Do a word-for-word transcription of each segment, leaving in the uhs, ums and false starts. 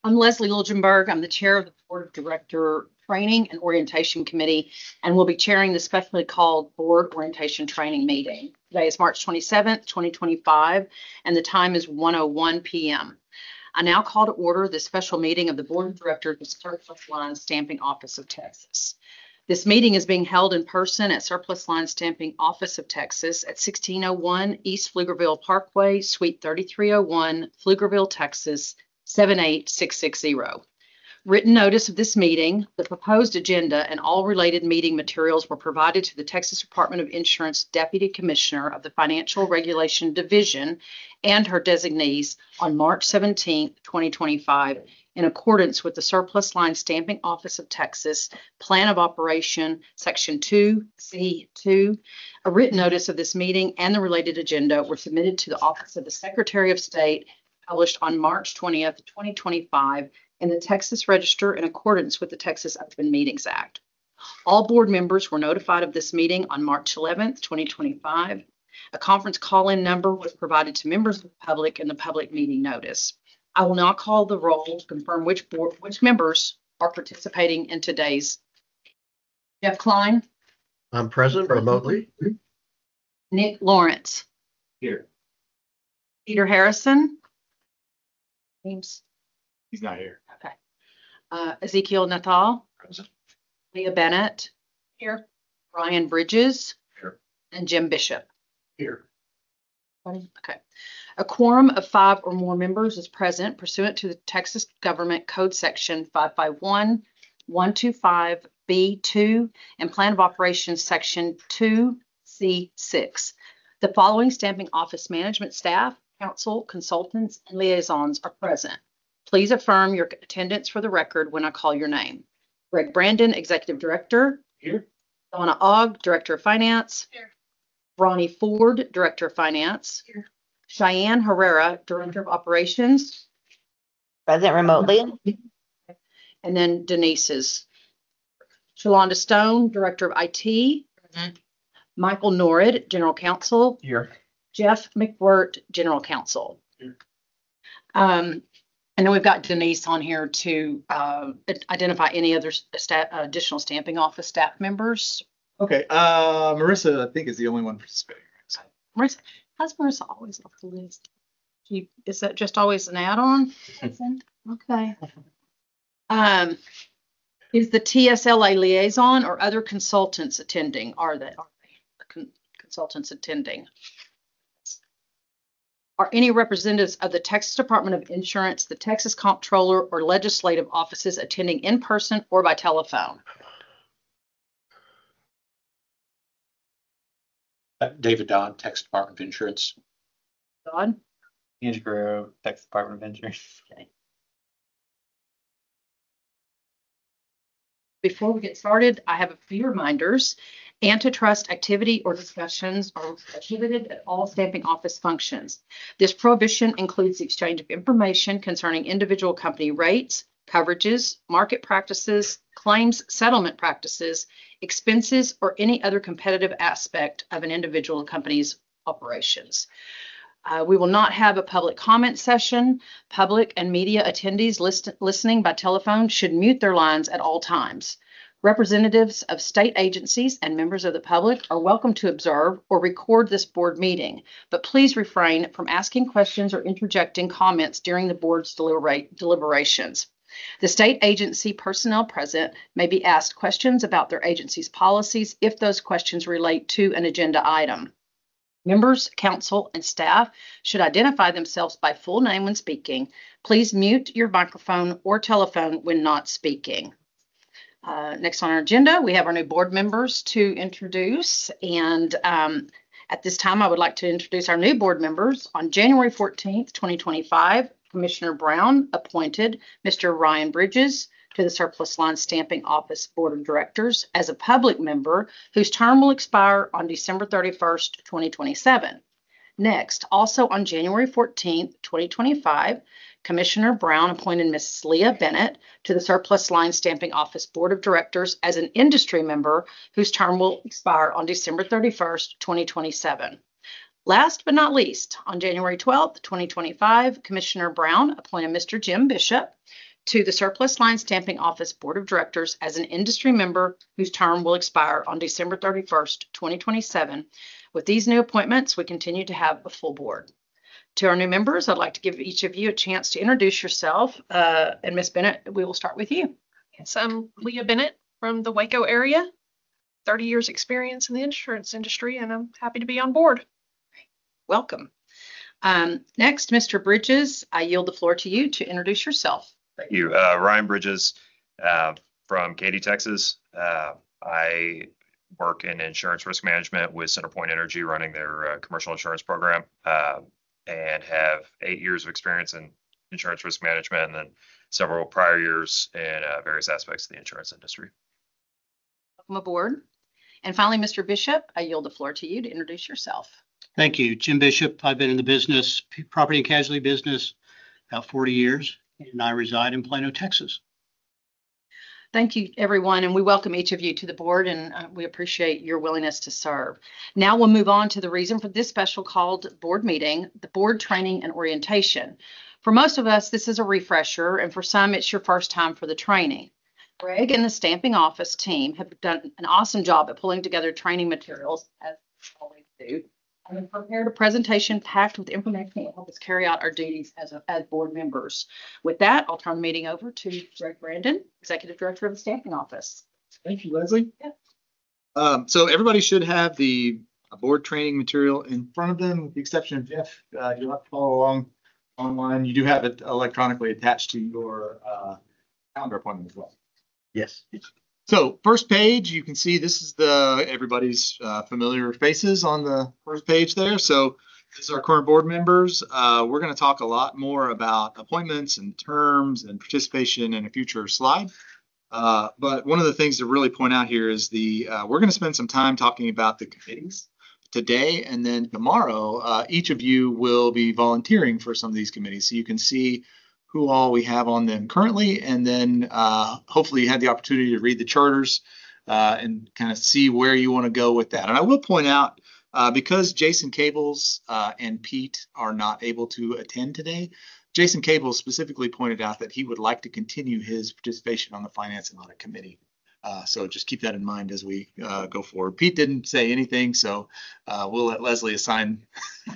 I'm Leslie Liljenberg. I'm the chair of the Board of Director Training and Orientation Committee, and will be chairing the specially called Board Orientation Training meeting. Today is March twenty-seventh, twenty twenty-five, and the time is one oh one p m I now call to order the special meeting of the Board of Directors of Surplus Lines Stamping Office of Texas. This meeting is being held in person at Surplus Lines Stamping Office of Texas at sixteen oh one East Pflugerville Parkway, Suite thirty-three oh one, Pflugerville, Texas, seven eight six six zero. Written notice of this meeting, the proposed agenda, and all related meeting materials were provided to the Texas Department of Insurance Deputy Commissioner of the Financial Regulation Division and her designees on March seventeenth, twenty twenty-five, in accordance with the Surplus Line Stamping Office of Texas Plan of Operation, Section two C two. A written notice of this meeting and the related agenda were submitted to the Office of the Secretary of State, published on March twentieth, twenty twenty-five, in the Texas Register in accordance with the Texas Open Meetings Act. All board members were notified of this meeting on March eleventh, twenty twenty-five. A conference call-in number was provided to members of the public in the public meeting notice. I will now call the roll to confirm which board, which members are participating in today's. Jeff Klein. I'm present remotely. Nick Lawrence. Here. Peter Harrison. James. He's not here. Okay. Uh, Ezekiel Nathal. Present. Leah Bennett. Here. Ryan Bridges. Here. And Jim Bishop. Here. Okay. A quorum of five or more members is present pursuant to the Texas Government Code Section five five one, one two five B two and Plan of Operations Section two C six. The following stamping office management staff, counsel, consultants, and liaisons are present. Please affirm your attendance for the record when I call your name. Greg Brandon, Executive Director. Here. Donna Ogg, Director of Finance. Here. Ronnie Ford, Director of Finance. Here. Cheyenne Herrera, Director of Operations. Present remotely. And then Denise is. Shalonda Stone, Director of I T. Present. Michael Norrid, General Counsel. Here. Jeff McWirt, General Counsel. Here. Um, and then we've got Denise on here to uh, identify any other sta- additional stamping office staff members. Okay. Uh, Marissa, I think, is the only one participating. Marissa, how's Marissa always off the list? You, is that just always an add-on? Okay. Um, is the T S L A liaison or other consultants attending? Are they? Are they con- consultants attending? Are any representatives of the Texas Department of Insurance, the Texas Comptroller, or legislative offices attending in person or by telephone? David Don, Texas Department of Insurance. Don? Angie Guerrero, Texas Department of Insurance. Okay. Before we get started, I have a few reminders. Antitrust activity or discussions are prohibited at all stamping office functions. This prohibition includes the exchange of information concerning individual company rates, coverages, market practices, claims settlement practices, expenses, or any other competitive aspect of an individual company's operations. Uh, we will not have a public comment session. Public and media attendees list- listening by telephone should mute their lines at all times. Representatives of state agencies and members of the public are welcome to observe or record this board meeting, but please refrain from asking questions or interjecting comments during the board's deliberate- deliberations. The state agency personnel present may be asked questions about their agency's policies if those questions relate to an agenda item. Members, counsel, and staff should identify themselves by full name when speaking. Please mute your microphone or telephone when not speaking. Uh, next on our agenda, we have our new board members to introduce. And um, at this time, I would like to introduce our new board members. On January fourteenth, twenty twenty-five, Commissioner Brown appointed Mister Ryan Bridges to the Surplus Line Stamping Office Board of Directors as a public member whose term will expire on December thirty-first, twenty twenty-seven. Next, also on January fourteenth, twenty twenty-five, Commissioner Brown appointed Miz Leah Bennett to the Surplus Line Stamping Office Board of Directors as an industry member whose term will expire on December thirty-first, twenty twenty-seven. Last but not least, on January twelfth, twenty twenty-five, Commissioner Brown appointed Mister Jim Bishop to the Surplus Line Stamping Office Board of Directors as an industry member whose term will expire on December thirty-first, twenty twenty-seven. With these new appointments, we continue to have a full board. To our new members, I'd like to give each of you a chance to introduce yourself. Uh, and Miz Bennett, we will start with you. Yes, I'm Leah Bennett from the Waco area, thirty years experience in the insurance industry, and I'm happy to be on board. Welcome. Um, next, Mister Bridges, I yield the floor to you to introduce yourself. Thank you. Uh, Ryan Bridges uh, from Katy, Texas. Uh, I work in insurance risk management with CenterPoint Energy, running their uh, commercial insurance program, uh, and have eight years of experience in insurance risk management, and then several prior years in uh, various aspects of the insurance industry. Welcome aboard. And finally, Mister Bishop, I yield the floor to you to introduce yourself. Thank you. Jim Bishop. I've been in the business, property and casualty business, about forty years, and I reside in Plano, Texas. Thank you, everyone, and we welcome each of you to the board, and uh, we appreciate your willingness to serve. Now we'll move on to the reason for this special called board meeting, the board training and orientation. For most of us, this is a refresher, and for some, it's your first time for the training. Greg and the Stamping Office team have done an awesome job at pulling together training materials, as we always do, and have prepared a presentation packed with information that will help us carry out our duties as, a, as board members. With that, I'll turn the meeting over to Greg Brandon, Executive Director of the Stamping Office. Thank you, Leslie. Yeah. Um, so everybody should have the uh, board training material in front of them, with the exception of Jeff. Uh, you'll have to follow along online. You do have it electronically attached to your uh, calendar appointment as well. Yes. So first page, you can see this is the everybody's uh, familiar faces on the first page there. So this is our current board members. Uh, we're going to talk a lot more about appointments and terms and participation in a future slide. Uh, but one of the things to really point out here is the uh, we're going to spend some time talking about the committees today, and then tomorrow uh, each of you will be volunteering for some of these committees, so you can see who all we have on them currently, and then uh, hopefully you had the opportunity to read the charters uh, and kind of see where you want to go with that. And I will point out, uh, because Jason Cables uh, and Pete are not able to attend today, Jason Cables specifically pointed out that he would like to continue his participation on the Finance and Audit Committee. Uh, so just keep that in mind as we uh, go forward. Pete didn't say anything, so uh, we'll let Leslie assign.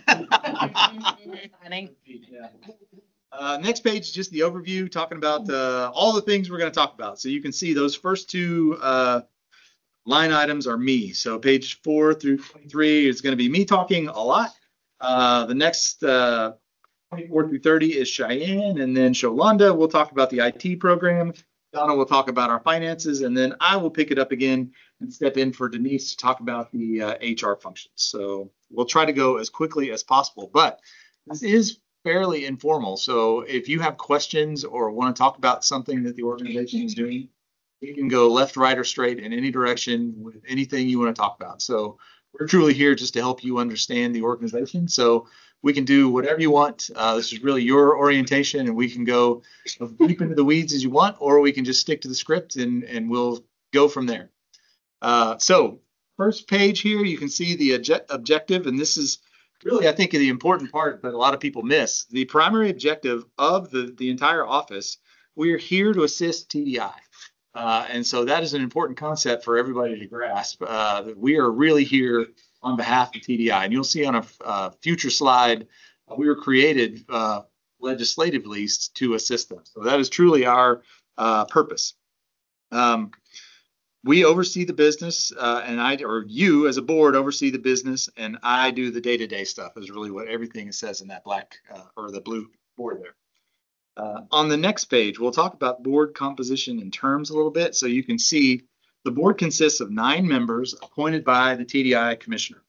Uh, next page is just the overview, talking about uh, all the things we're going to talk about. So you can see those first two uh, line items are me. So page four through twenty-three is going to be me talking a lot. Uh, the next uh, twenty-four through thirty is Cheyenne, and then Sholanda will talk about the I T program. Donna will talk about our finances, and then I will pick it up again and step in for Denise to talk about the uh, H R functions. So we'll try to go as quickly as possible, but this is fairly informal. So if you have questions or want to talk about something that the organization is doing, you can go left, right, or straight in any direction with anything you want to talk about. So we're truly here just to help you understand the organization. So we can do whatever you want. Uh, this is really your orientation, and we can go as deep into the weeds as you want, or we can just stick to the script and, and we'll go from there. Uh, so first page here, you can see the object objective, and this is really, I think, the important part that a lot of people miss. The primary objective of the, the entire office, we're here to assist T D I. Uh, and so that is an important concept for everybody to grasp, uh, that we are really here on behalf of T D I. And you'll see on a uh, future slide, uh, we were created uh, legislatively to assist them. So that is truly our uh, purpose. Um, We oversee the business, uh, and I, or you as a board, oversee the business, and I do the day-to-day stuff. Is really what everything says in that black uh, or the blue board there. Uh, on the next page, we'll talk about board composition and terms a little bit. So you can see the board consists of nine members appointed by the T D I commissioner.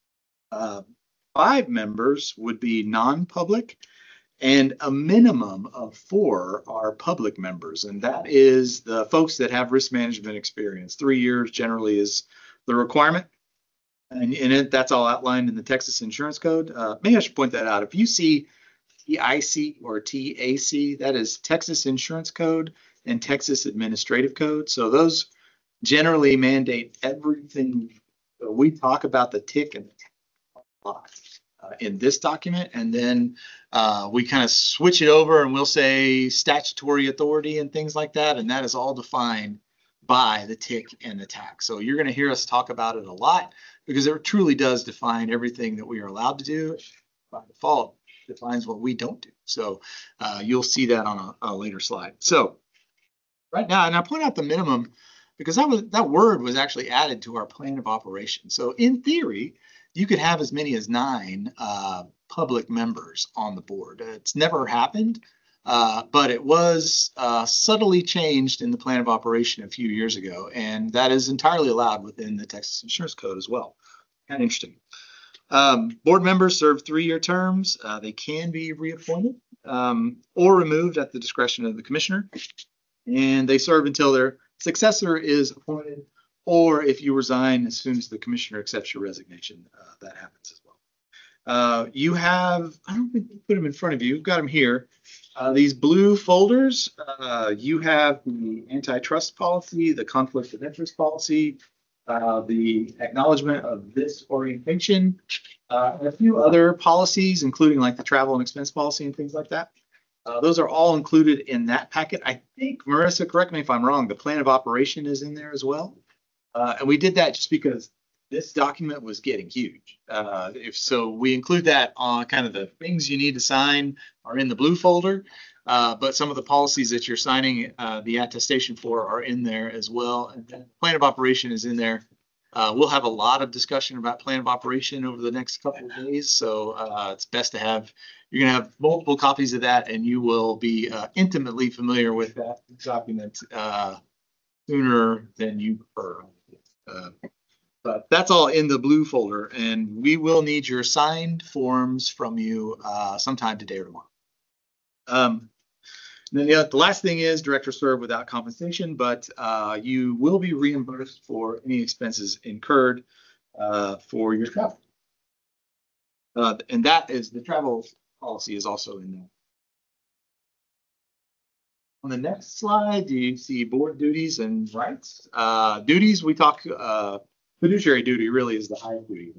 Uh, five members would be non-public, and a minimum of four are public members, and that is the folks that have risk management experience. Three years generally is the requirement, and in it, that's all outlined in the Texas Insurance Code. Uh, maybe I should point that out. If you see T I C or T A C, that is Texas Insurance Code and Texas Administrative Code. So those generally mandate everything. So we talk about the tick and the lot. uh, in this document. And then uh, we kind of switch it over and we'll say statutory authority and things like that. And that is all defined by the T I C and the T A C. So you're going to hear us talk about it a lot because it truly does define everything that we are allowed to do. By default, defines what we don't do. So uh, you'll see that on a, a later slide. So right now, and I point out the minimum because that was that word was actually added to our plan of operation. So in theory, you could have as many as nine uh, public members on the board. It's never happened, uh, but it was uh, subtly changed in the plan of operation a few years ago, and that is entirely allowed within the Texas Insurance Code as well. Kind of interesting. Um, board members serve three-year terms. Uh, they can be reappointed um, or removed at the discretion of the commissioner, and they serve until their successor is appointed, or if you resign as soon as the commissioner accepts your resignation, uh, that happens as well. Uh, you have, I don't think you put them in front of you, you've got them here. Uh, these blue folders, uh, you have the antitrust policy, the conflict of interest policy, uh, the acknowledgement of this orientation, uh, and a few other policies, including like the travel and expense policy and things like that. Uh, those are all included in that packet. I think, Marissa, correct me if I'm wrong, the plan of operation is in there as well. Uh, and we did that just because this document was getting huge. Uh, if so, we include that on kind of the things you need to sign are in the blue folder. Uh, but some of the policies that you're signing uh, the attestation for are in there as well. And then plan of operation is in there. Uh, we'll have a lot of discussion about plan of operation over the next couple of days. So uh, it's best to have, you're going to have multiple copies of that, and you will be uh, intimately familiar with that document uh, sooner than you prefer. Uh, but that's all in the blue folder, and we will need your signed forms from you uh, sometime today or tomorrow. Um, then the, the last thing is directors serve without compensation, but uh, you will be reimbursed for any expenses incurred uh, for your travel. Uh, and that is the travel policy is also in there. On the next slide, you see board duties and rights. Uh, duties, we talk, uh, fiduciary duty really is the highest duty.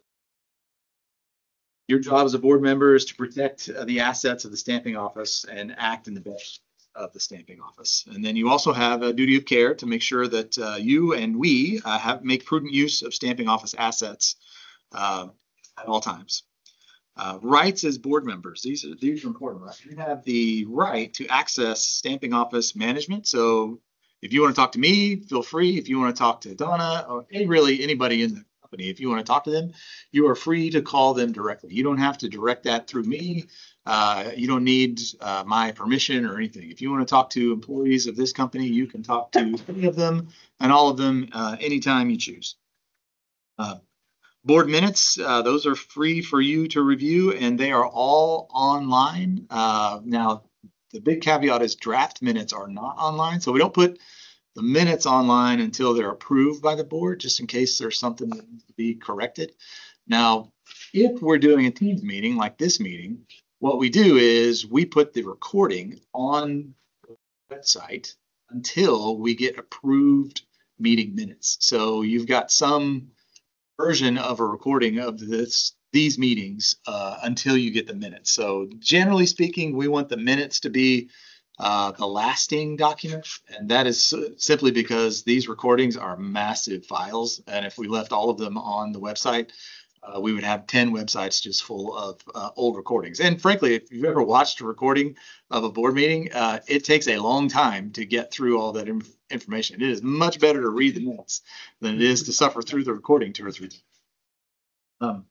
Your job as a board member is to protect uh, the assets of the stamping office and act in the best of the stamping office. And then you also have a duty of care to make sure that uh, you and we uh, have make prudent use of stamping office assets uh, at all times. Uh, rights as board members, these are these are important, right? You have the right to access stamping office management. So if you want to talk to me, feel free. If you want to talk to Donna or any, really anybody in the company, if you want to talk to them, you are free to call them directly. You don't have to direct that through me. Uh, you don't need uh, my permission or anything. If you want to talk to employees of this company, you can talk to any of them and all of them uh, anytime you choose. Uh, Board minutes, uh, those are free for you to review, and they are all online. Uh, now, the big caveat is draft minutes are not online, so we don't put the minutes online until they're approved by the board, just in case there's something that needs to be corrected. Now, if we're doing a Teams meeting like this meeting, what we do is we put the recording on the website until we get approved meeting minutes. So you've got some version of a recording of this these meetings uh, until you get the minutes. So generally speaking, we want the minutes to be uh, the lasting document, and that is simply because these recordings are massive files, and if we left all of them on the website, uh, we would have ten websites just full of uh, old recordings. And frankly, if you've ever watched a recording of a board meeting, uh, it takes a long time to get through all that information. information. It is much better to read the minutes than it is to suffer through the recording two or three times. Um,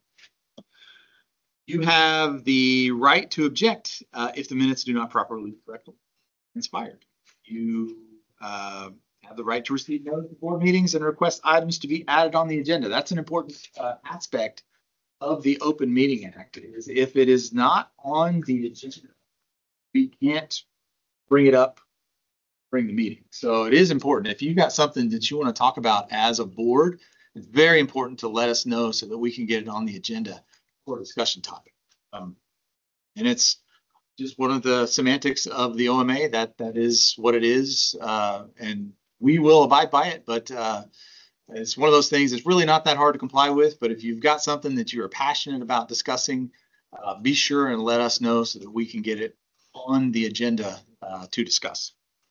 you have the right to object uh, if the minutes do not properly correctly inspired. You uh, have the right to receive notice of board meetings and request items to be added on the agenda. That's an important uh, aspect of the Open Meeting Act. Is if it is not on the agenda, we can't bring it up during the meeting. So it is important. If you've got something that you want to talk about as a board, it's very important to let us know so that we can get it on the agenda for a discussion topic. Um, and it's just one of the semantics of the O M A. That that is what it is, uh, and we will abide by it. But uh, It's one of those things that's really not that hard to comply with, but if you've got something that you are passionate about discussing, uh, be sure and let us know so that we can get it on the agenda uh, to discuss.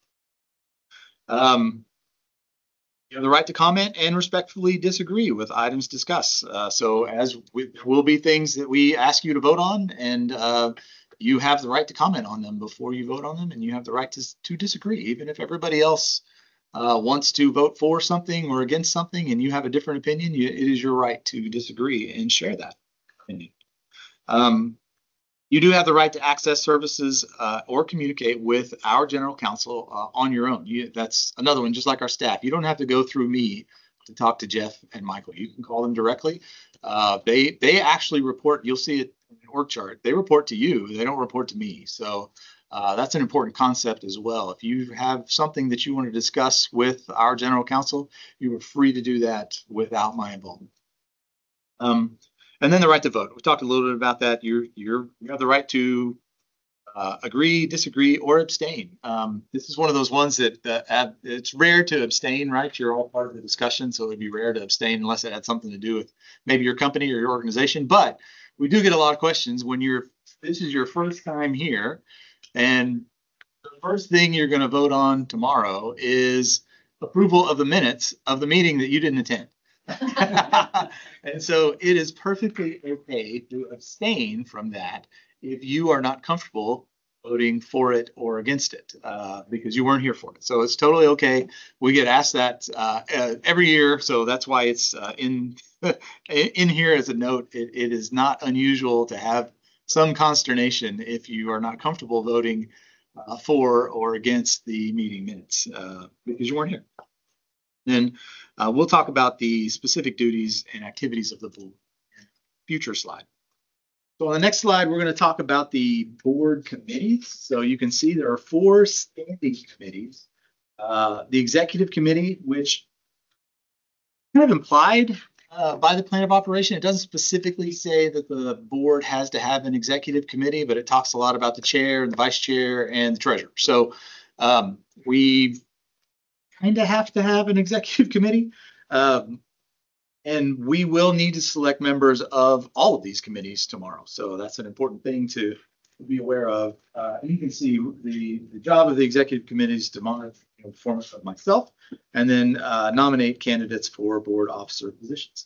Um, you have the right to comment and respectfully disagree with items discussed. Uh, so as we, there will be things that we ask you to vote on, and uh, you have the right to comment on them before you vote on them, and you have the right to, to disagree, even if everybody else uh, wants to vote for something or against something and you have a different opinion. You, it is your right to disagree and share that opinion. Um, You do have the right to access services uh, or communicate with our general counsel uh, on your own. You, that's another one, just like our staff. You don't have to go through me to talk to Jeff and Michael. You can call them directly. Uh, they they actually report. You'll see it in the org chart. They report to you. They don't report to me. So uh, that's an important concept as well. If you have something that you want to discuss with our general counsel, you are free to do that without my involvement. Um, And then the right to vote. We talked a little bit about that. You're, you're, you have the right to uh, agree, disagree, or abstain. Um, this is one of those ones that uh, ab- it's rare to abstain, right? You're all part of the discussion, so it'd be rare to abstain unless it had something to do with maybe your company or your organization. But we do get a lot of questions when you're, this is your first time here, and the first thing you're going to vote on tomorrow is approval of the minutes of the meeting that you didn't attend. And so it is perfectly okay to abstain from that if you are not comfortable voting for it or against it uh, because you weren't here for it. So it's totally okay. We get asked that uh, uh, every year, so that's why it's uh, in in here as a note. It, it is not unusual to have some consternation if you are not comfortable voting uh, for or against the meeting minutes uh, because you weren't here. Then uh, we'll talk about the specific duties and activities of the board in a future slide. So on the next slide, we're going to talk about the board committees. So you can see there are four standing committees. Uh, the executive committee, which kind of implied uh, by the plan of operation. It doesn't specifically say that the board has to have an executive committee, but it talks a lot about the chair and the vice chair and the treasurer. So um, we kind of have to have an executive committee. Um, and we will need to select members of all of these committees tomorrow. So that's an important thing to be aware of. Uh, and you can see the, the job of the executive committee is to monitor the performance of myself and then uh, nominate candidates for board officer positions.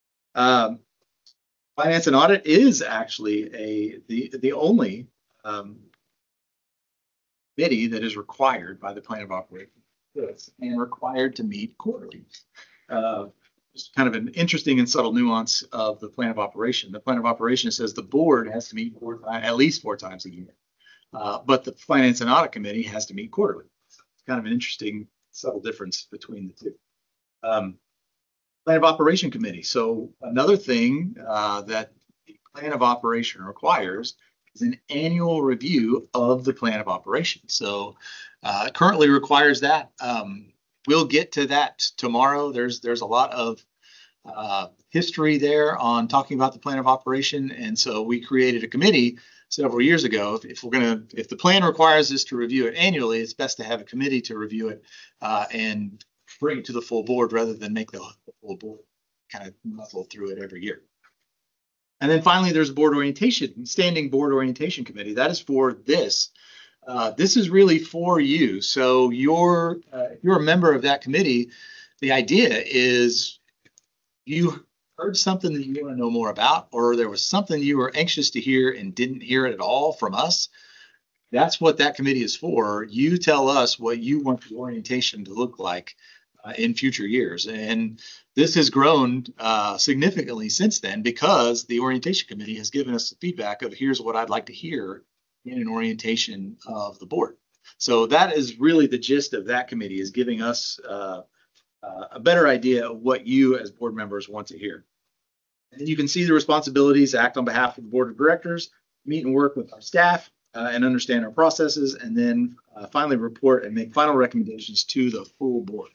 Um, finance and audit is actually a the, the only um, committee that is required by the plan of operation and required to meet quarterly. Uh, just kind of an interesting and subtle nuance of the plan of operation. The plan of operation says the board has to meet four times, at least four times a year, uh, but the finance and audit committee has to meet quarterly. It's kind of an interesting subtle difference between the two. Um, plan of operation committee. So another thing uh, that the plan of operation requires is an annual review of the plan of operation. So uh, it currently requires that. Um, we'll get to that tomorrow. There's there's a lot of uh, history there on talking about the plan of operation, and so we created a committee several years ago. If, if we're gonna, if the plan requires us to review it annually, it's best to have a committee to review it uh, and bring it to the full board rather than make the, the full board kind of muddle through it every year. And then finally, there's board orientation, standing board orientation committee. That is for this. Uh, this is really for you. So you're, uh, if you're a member of that committee, the idea is you heard something that you want to know more about, or there was something you were anxious to hear and didn't hear it at all from us. That's what that committee is for. You tell us what you want the orientation to look like uh, in future years. And this has grown uh, significantly since then because the orientation committee has given us the feedback of here's what I'd like to hear in an orientation of the board. So that is really the gist of that committee, is giving us uh, uh, a better idea of what you as board members want to hear. And you can see the responsibilities: act on behalf of the board of directors, meet and work with our staff, uh, and understand our processes, and then uh, finally report and make final recommendations to the full board.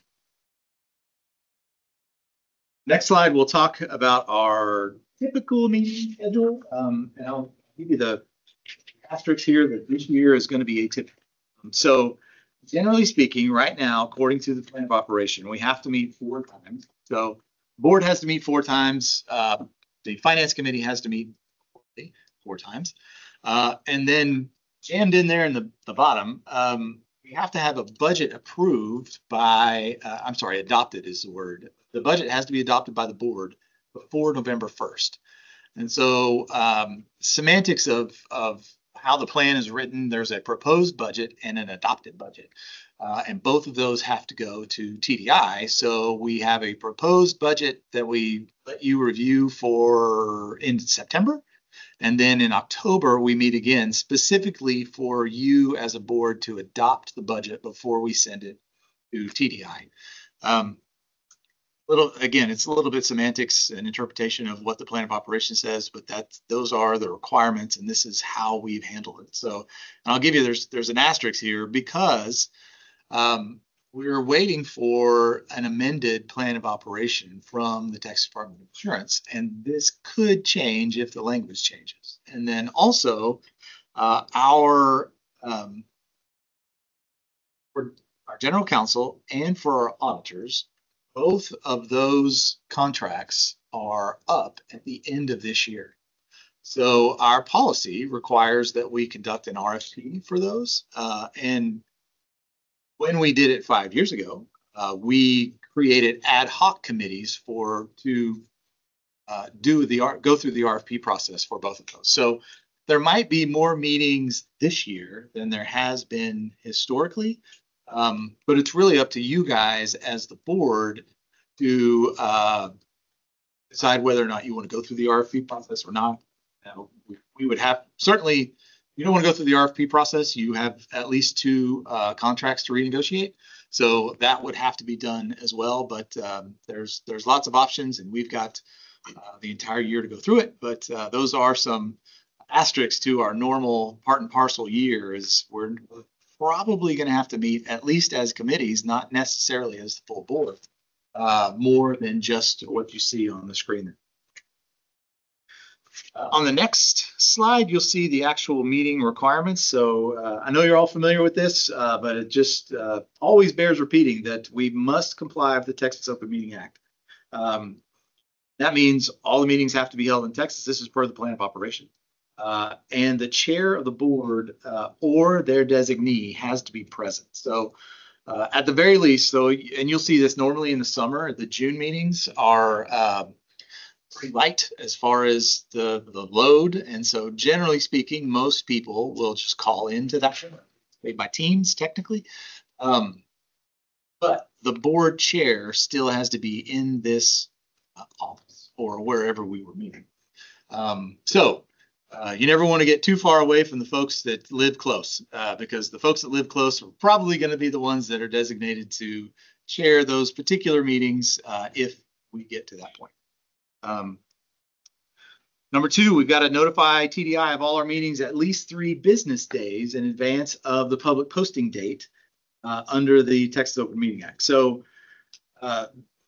Next slide, we'll talk about our typical meeting schedule, um, and I'll give you the asterisk here that this year is going to be atypical. Um, so generally speaking, right now, according to the plan of operation, we have to meet four times. So board has to meet four times. Uh, the finance committee has to meet four times. Uh, and then jammed in there in the, the bottom, um, we have to have a budget approved by, uh, I'm sorry, adopted is the word. The budget has to be adopted by the board before November first. And so um, semantics of, of how the plan is written, there's a proposed budget and an adopted budget. Uh, and both of those have to go to T D I. So we have a proposed budget that we let you review for in September. And then in October, we meet again specifically for you as a board to adopt the budget before we send it to T D I. Um, little again, it's a little bit semantics and interpretation of what the plan of operation says, but that's those are the requirements, and this is how we've handled it. So, and I'll give you there's there's an asterisk here because um, we're waiting for an amended plan of operation from the Texas Department of Insurance, and this could change if the language changes. And then also, uh, our um, for our general counsel and for our auditors, both of those contracts are up at the end of this year. So our policy requires that we conduct an R F P for those, uh, and when we did it five years ago, uh, we created ad hoc committees for to uh, do the go through the R F P process for both of those. So there might be more meetings this year than there has been historically, um, but it's really up to you guys as the board to uh, decide whether or not you want to go through the R F P process or not. Now, we, we would have certainly. You don't want to go through the R F P process. You have at least two uh, contracts to renegotiate. So that would have to be done as well. But um, there's there's lots of options, and we've got uh, the entire year to go through it. But uh, those are some asterisks to our normal part and parcel year is we're probably going to have to meet at least as committees, not necessarily as the full board, uh, more than just what you see on the screen. Uh, on the next slide, you'll see the actual meeting requirements. So uh, I know you're all familiar with this, uh, but it just uh, always bears repeating that we must comply with the Texas Open Meeting Act. Um, that means all the meetings have to be held in Texas. This is per the plan of operation. Uh, and the chair of the board uh, or their designee has to be present. So uh, at the very least, so and you'll see this normally in the summer, the June meetings are uh, pretty light as far as the, the load. And so generally speaking, most people will just call into that made by teams technically. Um, but the board chair still has to be in this uh, office or wherever we were meeting. Um, so uh, you never want to get too far away from the folks that live close uh, because the folks that live close are probably going to be the ones that are designated to chair those particular meetings uh, if we get to that point. Um, number two, we've got to notify T D I of all our meetings at least three business days in advance of the public posting date uh, under the Texas Open Meeting Act. So uh,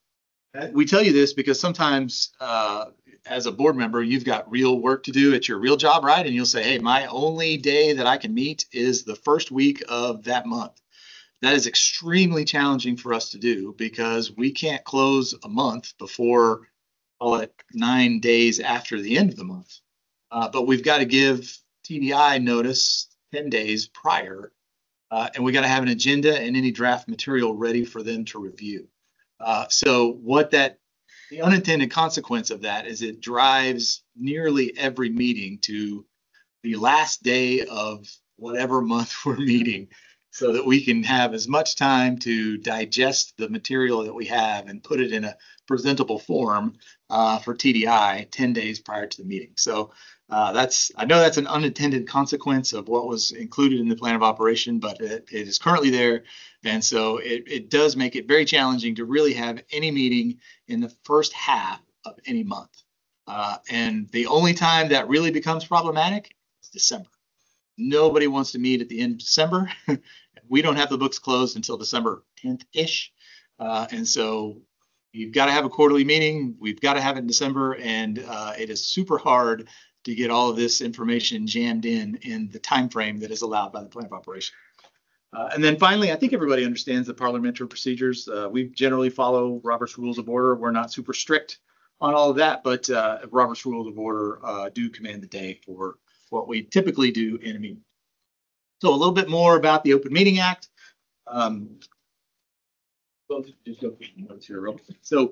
we tell you this because sometimes uh, as a board member, you've got real work to do at your real job, right? And you'll say, hey, my only day that I can meet is the first week of that month. That is extremely challenging for us to do because we can't close a month before call it nine days after the end of the month. Uh, but we've got to give T D I notice ten days prior, uh, and we got to have an agenda and any draft material ready for them to review. Uh, so what that, the unintended consequence of that is it drives nearly every meeting to the last day of whatever month we're meeting so that we can have as much time to digest the material that we have and put it in a presentable form uh, for T D I ten days prior to the meeting. So uh, that's, I know that's an unintended consequence of what was included in the plan of operation, but it, it is currently there. And so it, it does make it very challenging to really have any meeting in the first half of any month. Uh, and the only time that really becomes problematic is December. Nobody wants to meet at the end of December. We don't have the books closed until December tenth-ish. Uh, and so you've got to have a quarterly meeting. We've got to have it in December. And uh, it is super hard to get all of this information jammed in in the time frame that is allowed by the plan of operation. Uh, and then finally, I think everybody understands the parliamentary procedures. Uh, we generally follow Robert's Rules of Order. We're not super strict on all of that, but uh, Robert's Rules of Order uh, do command the day for what we typically do in a meeting. So a little bit more about the Open Meeting Act. Um, well, just go through the notes here real quick. So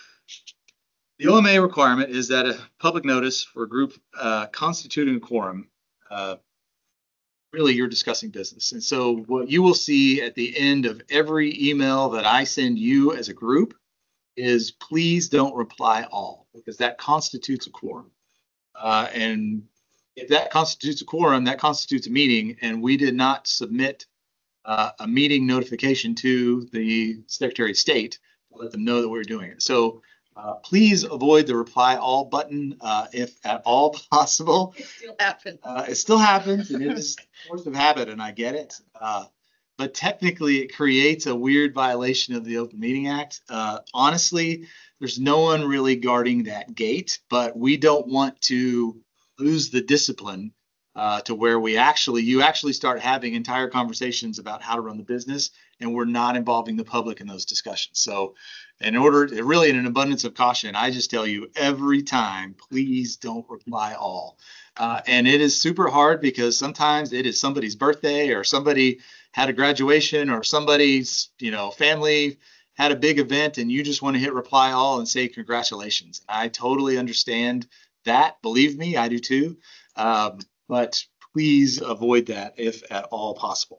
the O M A requirement is that a public notice for a group uh, constituting a quorum, uh, really you're discussing business. And so what you will see at the end of every email that I send you as a group is please don't reply all, because that constitutes a quorum. Uh, and if that constitutes a quorum, that constitutes a meeting, and we did not submit uh, a meeting notification to the Secretary of State to let them know that we were doing it. So uh, please avoid the reply all button uh, if at all possible. It still happens. Uh, it still happens, and it is a force of habit, and I get it. Uh, but technically, it creates a weird violation of the Open Meeting Act. Uh, honestly, there's no one really guarding that gate, but we don't want to lose the discipline uh, to where we actually, you actually start having entire conversations about how to run the business, and we're not involving the public in those discussions. So in order, really in an abundance of caution, I just tell you every time, please don't reply all. Uh, and it is super hard because sometimes it is somebody's birthday, or somebody had a graduation, or somebody's, you know, family had a big event, and you just want to hit reply all and say congratulations. I totally understand that. Believe me, I do too. Um, but please avoid that if at all possible.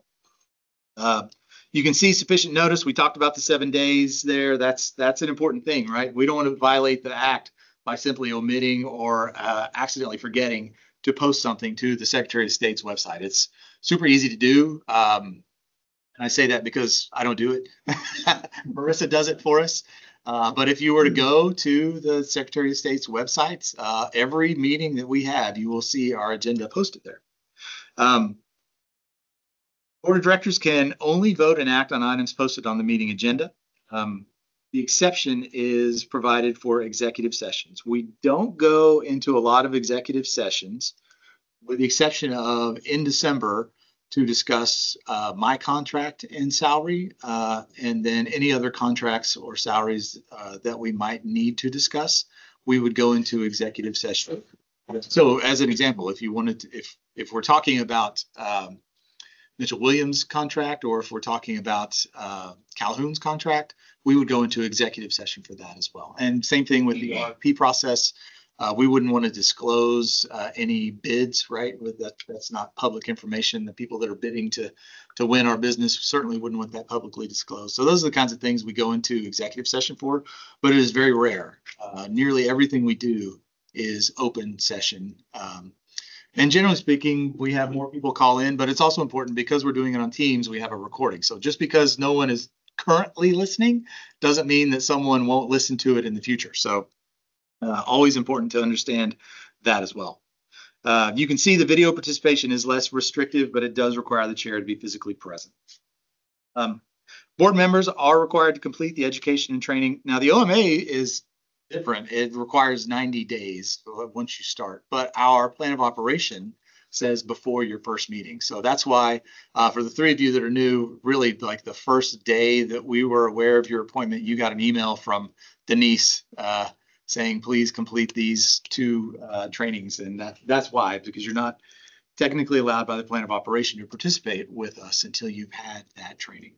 Uh, you can see sufficient notice. We talked about the seven days there. That's that's an important thing, right? We don't want to violate the act by simply omitting or uh, accidentally forgetting to post something to the Secretary of State's website. It's super easy to do. Um, and I say that because I don't do it. Marissa does it for us. Uh, but if you were to go to the Secretary of State's website, uh, every meeting that we have, you will see our agenda posted there. Um, Board of Directors can only vote and act on items posted on the meeting agenda. Um, the exception is provided for executive sessions. We don't go into a lot of executive sessions, with the exception of in December, to discuss uh, my contract and salary, uh, and then any other contracts or salaries uh, that we might need to discuss, we would go into executive session. So as an example, if you wanted to, if, if we're talking about um, Mitchell Williams' contract, or if we're talking about uh, Calhoun's contract, we would go into executive session for that as well. And same thing with the R F P process. Uh, we wouldn't want to disclose uh, any bids, right? With that, that's not public information. The people that are bidding to to win our business certainly wouldn't want that publicly disclosed. So those are the kinds of things we go into executive session for, but it is very rare. Uh, nearly everything we do is open session. Um, and generally speaking, we have more people call in, but it's also important because we're doing it on Teams, we have a recording. So just because no one is currently listening doesn't mean that someone won't listen to it in the future. So Uh, always important to understand that as well. Uh, you can see the video participation is less restrictive, but it does require the chair to be physically present. Um, board members are required to complete the education and training. Now, the O M A is different. It requires ninety days once you start, but our plan of operation says before your first meeting. So that's why uh, for the three of you that are new, really like the first day that we were aware of your appointment, you got an email from Denise uh, saying, please complete these two uh, trainings. And that, that's why, because you're not technically allowed by the plan of operation to participate with us until you've had that training.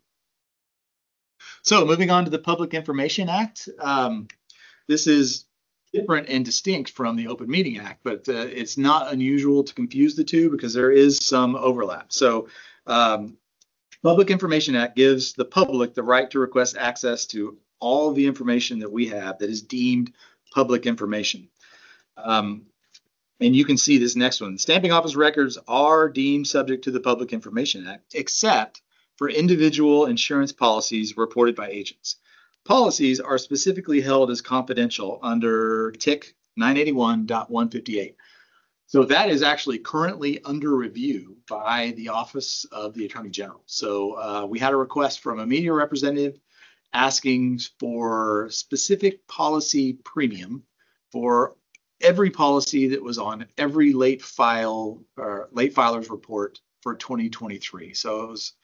So moving on to the Public Information Act. Um, this is different and distinct from the Open Meeting Act, but uh, it's not unusual to confuse the two because there is some overlap. So um, Public Information Act gives the public the right to request access to all the information that we have that is deemed public information. Um, and you can see this next one. Stamping office records are deemed subject to the Public Information Act, except for individual insurance policies reported by agents. Policies are specifically held as confidential under T I C nine eighty-one point one fifty-eight. So that is actually currently under review by the Office of the Attorney General. So uh, we had a request from a media representative asking for specific policy premium for every policy that was on every late file or late filers report for twenty twenty-three. So it was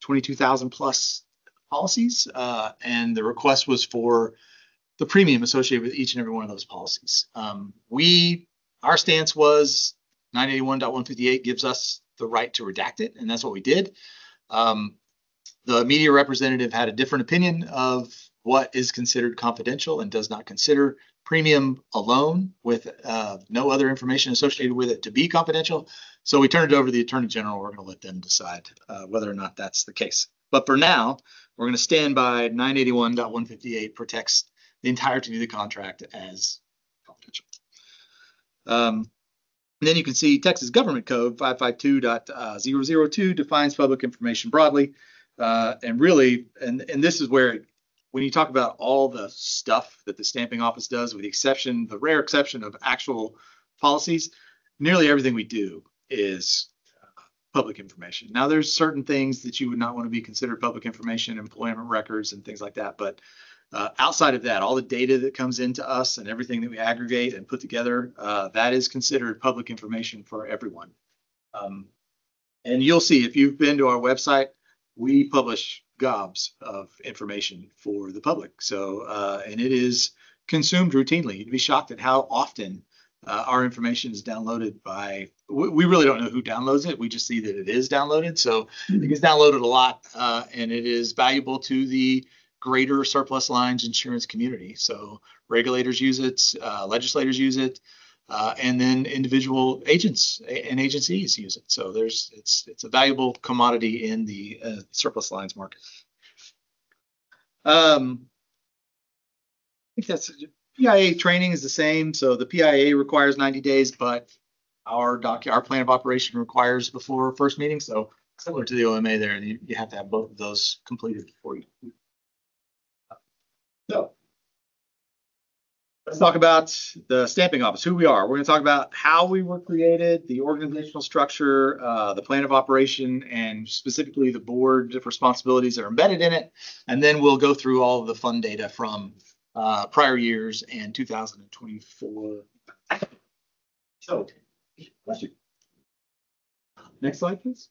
twenty-two thousand plus policies. Uh, and the request was for the premium associated with each and every one of those policies. Um, we, our stance was nine eighty-one point one fifty-eight gives us the right to redact it, and that's what we did. Um, the media representative had a different opinion of what is considered confidential and does not consider premium alone with uh, no other information associated with it to be confidential. So we turned it over to the Attorney General. We're going to let them decide uh, whether or not that's the case. But for now, we're going to stand by nine eighty-one point one fifty-eight protects the entirety of the contract as confidential. Um, and then you can see Texas Government Code five fifty-two point zero zero two defines public information broadly. Uh, and really, and, and this is where, when you talk about all the stuff that the stamping office does, with the exception, the rare exception of actual policies, nearly everything we do is uh, public information. Now, there's certain things that you would not want to be considered public information, employment records and things like that. But uh, outside of that, all the data that comes into us and everything that we aggregate and put together, uh, that is considered public information for everyone. Um, and you'll see, if you've been to our website, we publish gobs of information for the public. So, uh, and it is consumed routinely. You'd be shocked at how often uh, our information is downloaded by, we, we really don't know who downloads it. We just see that it is downloaded. So it gets downloaded a lot, uh, and it is valuable to the greater surplus lines insurance community. So regulators use it, uh, legislators use it, Uh, and then individual agents and agencies use it. So there's it's it's a valuable commodity in the uh, surplus lines market. Um, I think that's P I A training is the same. So the P I A requires ninety days, but our doc our plan of operation requires before first meeting. So similar to the O M A there, and you, you have to have both of those completed before you. So. Let's talk about the stamping office, who we are. We're going to talk about how we were created, the organizational structure, uh, the plan of operation, and specifically the board responsibilities that are embedded in it. And then we'll go through all of the fun data from uh, prior years and two thousand twenty-four. So, bless you. Next slide, please.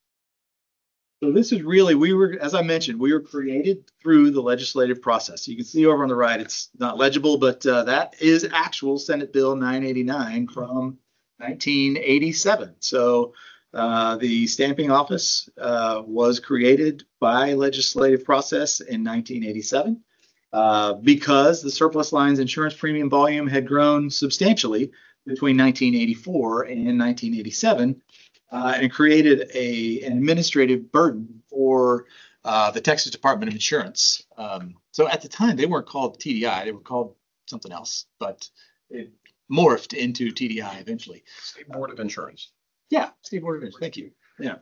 So this is really, we were, as I mentioned, we were created through the legislative process. You can see over on the right, it's not legible, but uh, that is actual Senate Bill nine eighty-nine from nineteen eighty-seven. So uh, the stamping office uh, was created by legislative process in nineteen eighty-seven uh, because the surplus lines insurance premium volume had grown substantially between nineteen eighty-four and nineteen eighty-seven. Uh, and created a, an administrative burden for uh, the Texas Department of Insurance. Um, so at the time, they weren't called T D I, they were called something else, but it morphed into T D I eventually. State Board of Insurance. Yeah, State Board of Insurance, thank you. Yeah.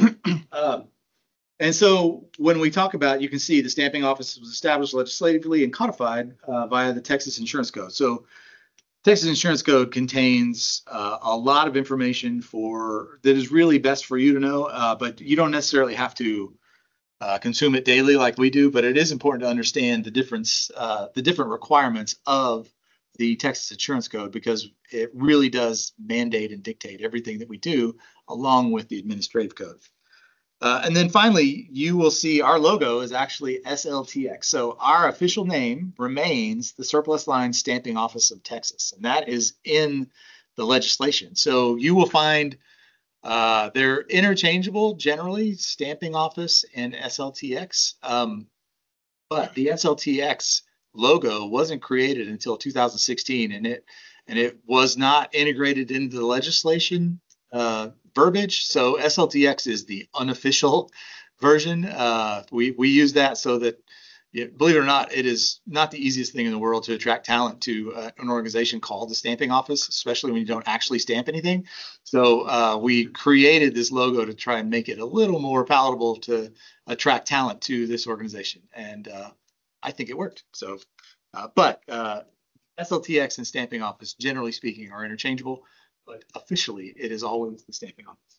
um, and so when we talk about, you can see the stamping office was established legislatively and codified uh, via the Texas Insurance Code. So Texas Insurance Code contains uh, a lot of information for that is really best for you to know, uh, but you don't necessarily have to uh, consume it daily like we do. But it is important to understand the difference, uh, the different requirements of the Texas Insurance Code, because it really does mandate and dictate everything that we do, along with the administrative code. Uh, and then finally, you will see our logo is actually S L T X. So our official name remains the Surplus Lines Stamping Office of Texas, and that is in the legislation. So you will find uh, they're interchangeable generally, Stamping Office and S L T X. Um, but the S L T X logo wasn't created until two thousand sixteen, and it and it was not integrated into the legislation uh, verbiage. So S L T X is the unofficial version. Uh, we we use that so that, yeah, believe it or not, it is not the easiest thing in the world to attract talent to uh, an organization called the Stamping Office, especially when you don't actually stamp anything. So uh, we created this logo to try and make it a little more palatable to attract talent to this organization, and uh, I think it worked. So, uh, but uh, S L T X and Stamping Office, generally speaking, are interchangeable. But officially, it is always the Stamping Office.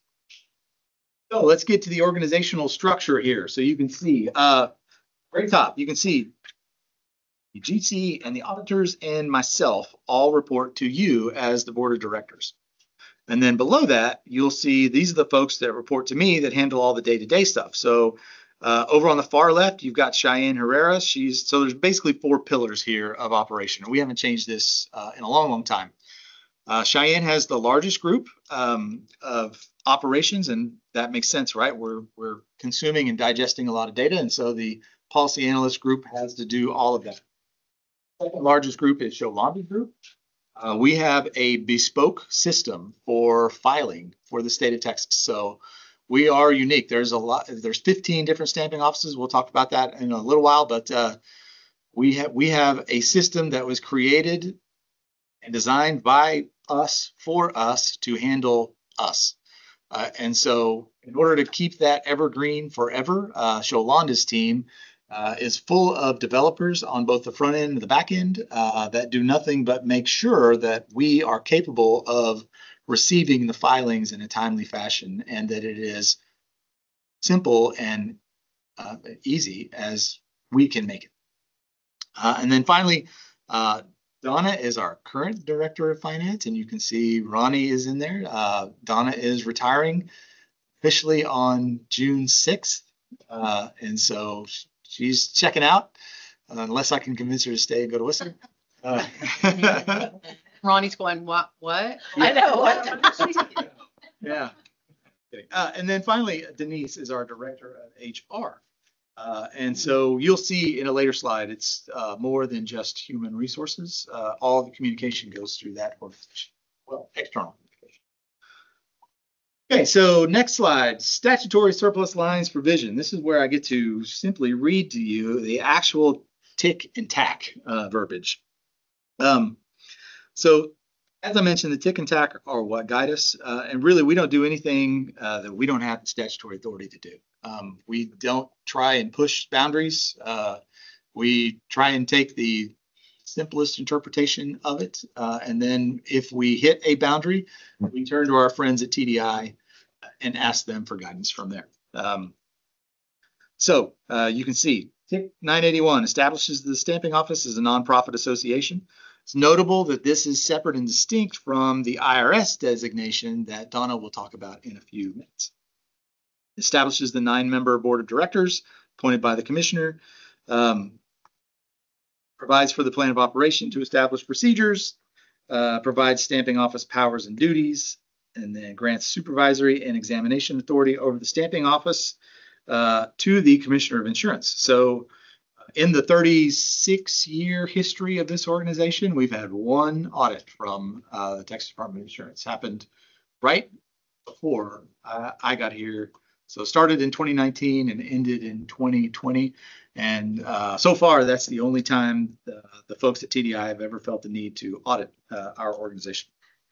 So let's get to the organizational structure here. So you can see, uh, very top, you can see the G C and the auditors and myself all report to you as the board of directors. And then below that, you'll see these are the folks that report to me that handle all the day-to-day stuff. So Uh, over on the far left, you've got Cheyenne Herrera. She's so there's basically four pillars here of operation. We haven't changed this uh, in a long, long time. Uh, Cheyenne has the largest group um, of operations, and that makes sense, right? We're we're consuming and digesting a lot of data, and so the policy analyst group has to do all of that. Second largest group is Sholandi Group. Uh, we have a bespoke system for filing for the state of Texas. So we are unique. There's a lot, there's fifteen different stamping offices. We'll talk about that in a little while, but uh, we have, we have a system that was created and designed by us for us to handle us. Uh, and so in order to keep that evergreen forever, uh, Sholanda's team Uh, is full of developers on both the front end and the back end uh, that do nothing but make sure that we are capable of receiving the filings in a timely fashion and that it is simple and uh, easy as we can make it. Uh, and then finally, uh, Donna is our current director of finance, and you can see Ronnie is in there. Uh, Donna is retiring officially on June sixth. Uh, and so she's checking out, uh, unless I can convince her to stay and go to Whistler. Uh, Ronnie's going, what, what? I know. What? yeah. Uh, and then finally, Denise is our director of H R. Uh, and so you'll see in a later slide, it's uh, more than just human resources. Uh, all the communication goes through that organization. Well, external communication. Okay, so next slide, statutory surplus lines provision. This is where I get to simply read to you the actual tick and tack uh, verbiage. Um, so as I mentioned, the tick and tack are what guide us. Uh, and really, we don't do anything uh, that we don't have the statutory authority to do. Um, we don't try and push boundaries. Uh, we try and take the simplest interpretation of it. Uh, and then if we hit a boundary, we turn to our friends at T D I and ask them for guidance from there. Um, so uh, you can see Tick nine eighty-one establishes the stamping office as a nonprofit association. It's notable that this is separate and distinct from the I R S designation that Donna will talk about in a few minutes. Establishes the nine-member board of directors appointed by the commissioner. Um, provides for the plan of operation to establish procedures, uh, provides stamping office powers and duties, and then grants supervisory and examination authority over the stamping office uh, to the Commissioner of Insurance. So uh, in the thirty-six year history of this organization, we've had one audit from uh, the Texas Department of Insurance. Happened right before uh, I got here. So it started in twenty nineteen and ended in twenty twenty. And uh, so far, that's the only time the, the folks at T D I have ever felt the need to audit uh, our organization.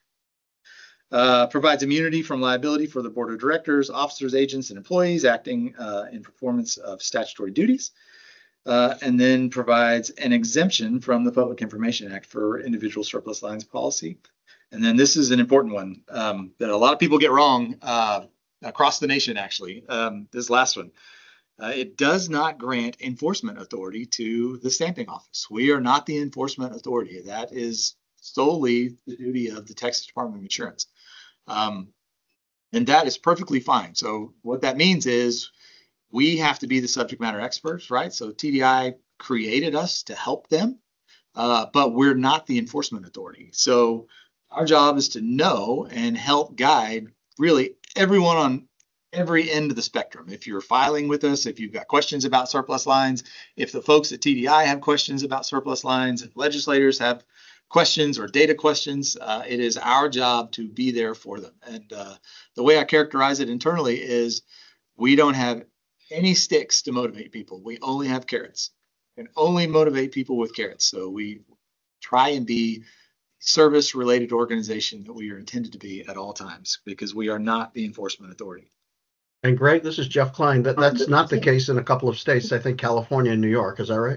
Uh, provides immunity from liability for the board of directors, officers, agents, and employees acting uh, in performance of statutory duties. Uh, and then provides an exemption from the Public Information Act for individual surplus lines policy. And then this is an important one um, that a lot of people get wrong uh, across the nation, actually. Um, this last one. Uh, it does not grant enforcement authority to the stamping office. We are not the enforcement authority. That is solely the duty of the Texas Department of Insurance. Um, and that is perfectly fine. So what that means is we have to be the subject matter experts, right? So T D I created us to help them, uh, but we're not the enforcement authority. So our job is to know and help guide really everyone on every end of the spectrum. If you're filing with us, if you've got questions about surplus lines, if the folks at T D I have questions about surplus lines, if legislators have questions or data questions, uh, it is our job to be there for them. And uh, the way I characterize it internally is we don't have any sticks to motivate people. We only have carrots and only motivate people with carrots. So we try and be service related organization that we are intended to be at all times because we are not the enforcement authority. And Greg, this is Jeff Klein. That, that's not the case in a couple of states. I think California and New York. Is that right?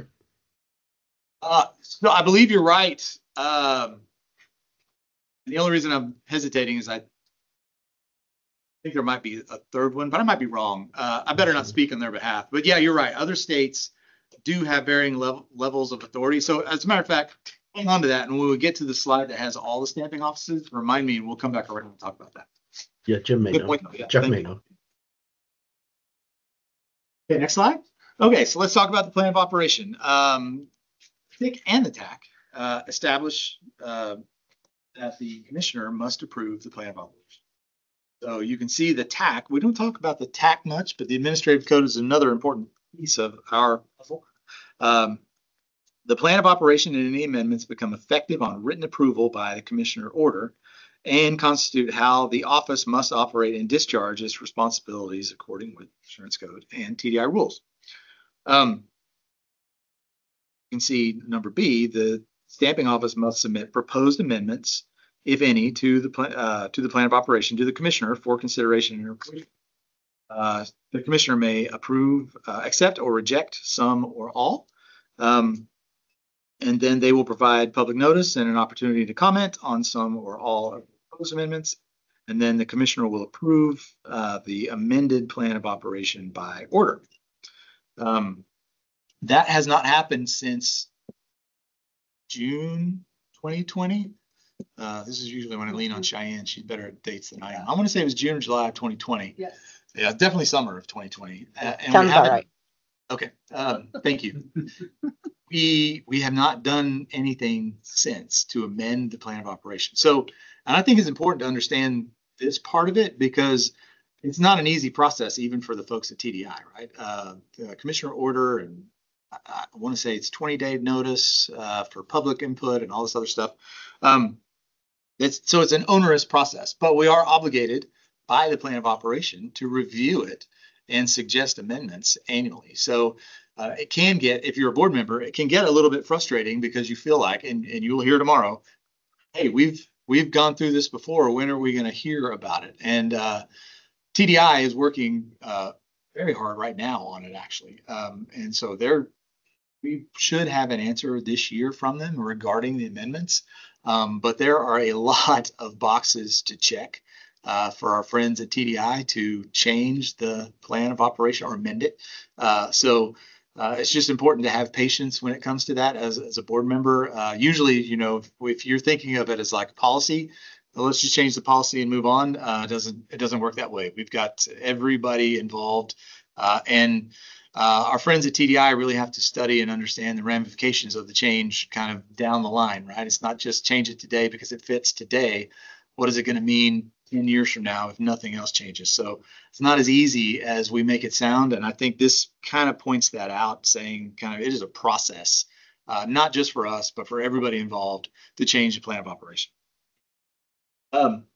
Uh, so I believe you're right. Um, the only reason I'm hesitating is I think there might be a third one, but I might be wrong. Uh, I better not speak on their behalf. But yeah, you're right. Other states do have varying level, levels of authority. So as a matter of fact, hang on to that. And when we get to the slide that has all the stamping offices, remind me and we'll come back around and talk about that. Yeah, Jim may Good know. point, though. Yeah, Jeff thank may you. know. Okay, next slide. Okay, so let's talk about the plan of operation. Um, T I C and the T A C uh, establish uh, that the commissioner must approve the plan of operation. So you can see the T A C. We don't talk about the T A C much, but the administrative code is another important piece of our puzzle. Um, the plan of operation and any amendments become effective on written approval by the commissioner order and constitute how the office must operate and discharge its responsibilities according with insurance code and T D I rules. Um, you can see number B, the stamping office must submit proposed amendments, if any, to the plan, uh, to the plan of operation to the commissioner for consideration and approval. Uh, the commissioner may approve, uh, accept, or reject some or all. Um, and then they will provide public notice and an opportunity to comment on some or all of the proposed amendments. And then the commissioner will approve uh, the amended plan of operation by order. Um, that has not happened since June twenty twenty. Uh, this is usually when I lean on Cheyenne. She's better at dates than I am. I'm going to say it was June or July of twenty twenty. Yes. Yeah, definitely summer of twenty twenty. Uh, and we Sounds about haven't- right. Okay, um, thank you. We we have not done anything since to amend the plan of operation. So, and I think it's important to understand this part of it because it's not an easy process, even for the folks at T D I, right? Uh, the commissioner order, and I, I want to say it's twenty day notice uh, for public input and all this other stuff. Um, it's so it's an onerous process, but we are obligated by the plan of operation to review it and suggest amendments annually. So uh, it can get, if you're a board member, it can get a little bit frustrating because you feel like, and, and you'll hear tomorrow, hey, we've we've gone through this before. When are we going to hear about it? And uh, T D I is working uh, very hard right now on it, actually. Um, and so they're we should have an answer this year from them regarding the amendments. Um, but there are a lot of boxes to check uh, for our friends at T D I to change the plan of operation or amend it. Uh, so uh, it's just important to have patience when it comes to that as, as a board member. Uh, usually, you know, if, if you're thinking of it as like policy, well, let's just change the policy and move on. Uh, it doesn't it doesn't work that way. We've got everybody involved, uh, and uh, our friends at T D I really have to study and understand the ramifications of the change kind of down the line, right? It's not just change it today because it fits today. What is it going to mean ten years from now if nothing else changes? So it's not as easy as we make it sound, and I think this kind of points that out, saying kind of it is a process, uh, not just for us, but for everybody involved to change the plan of operation. Um,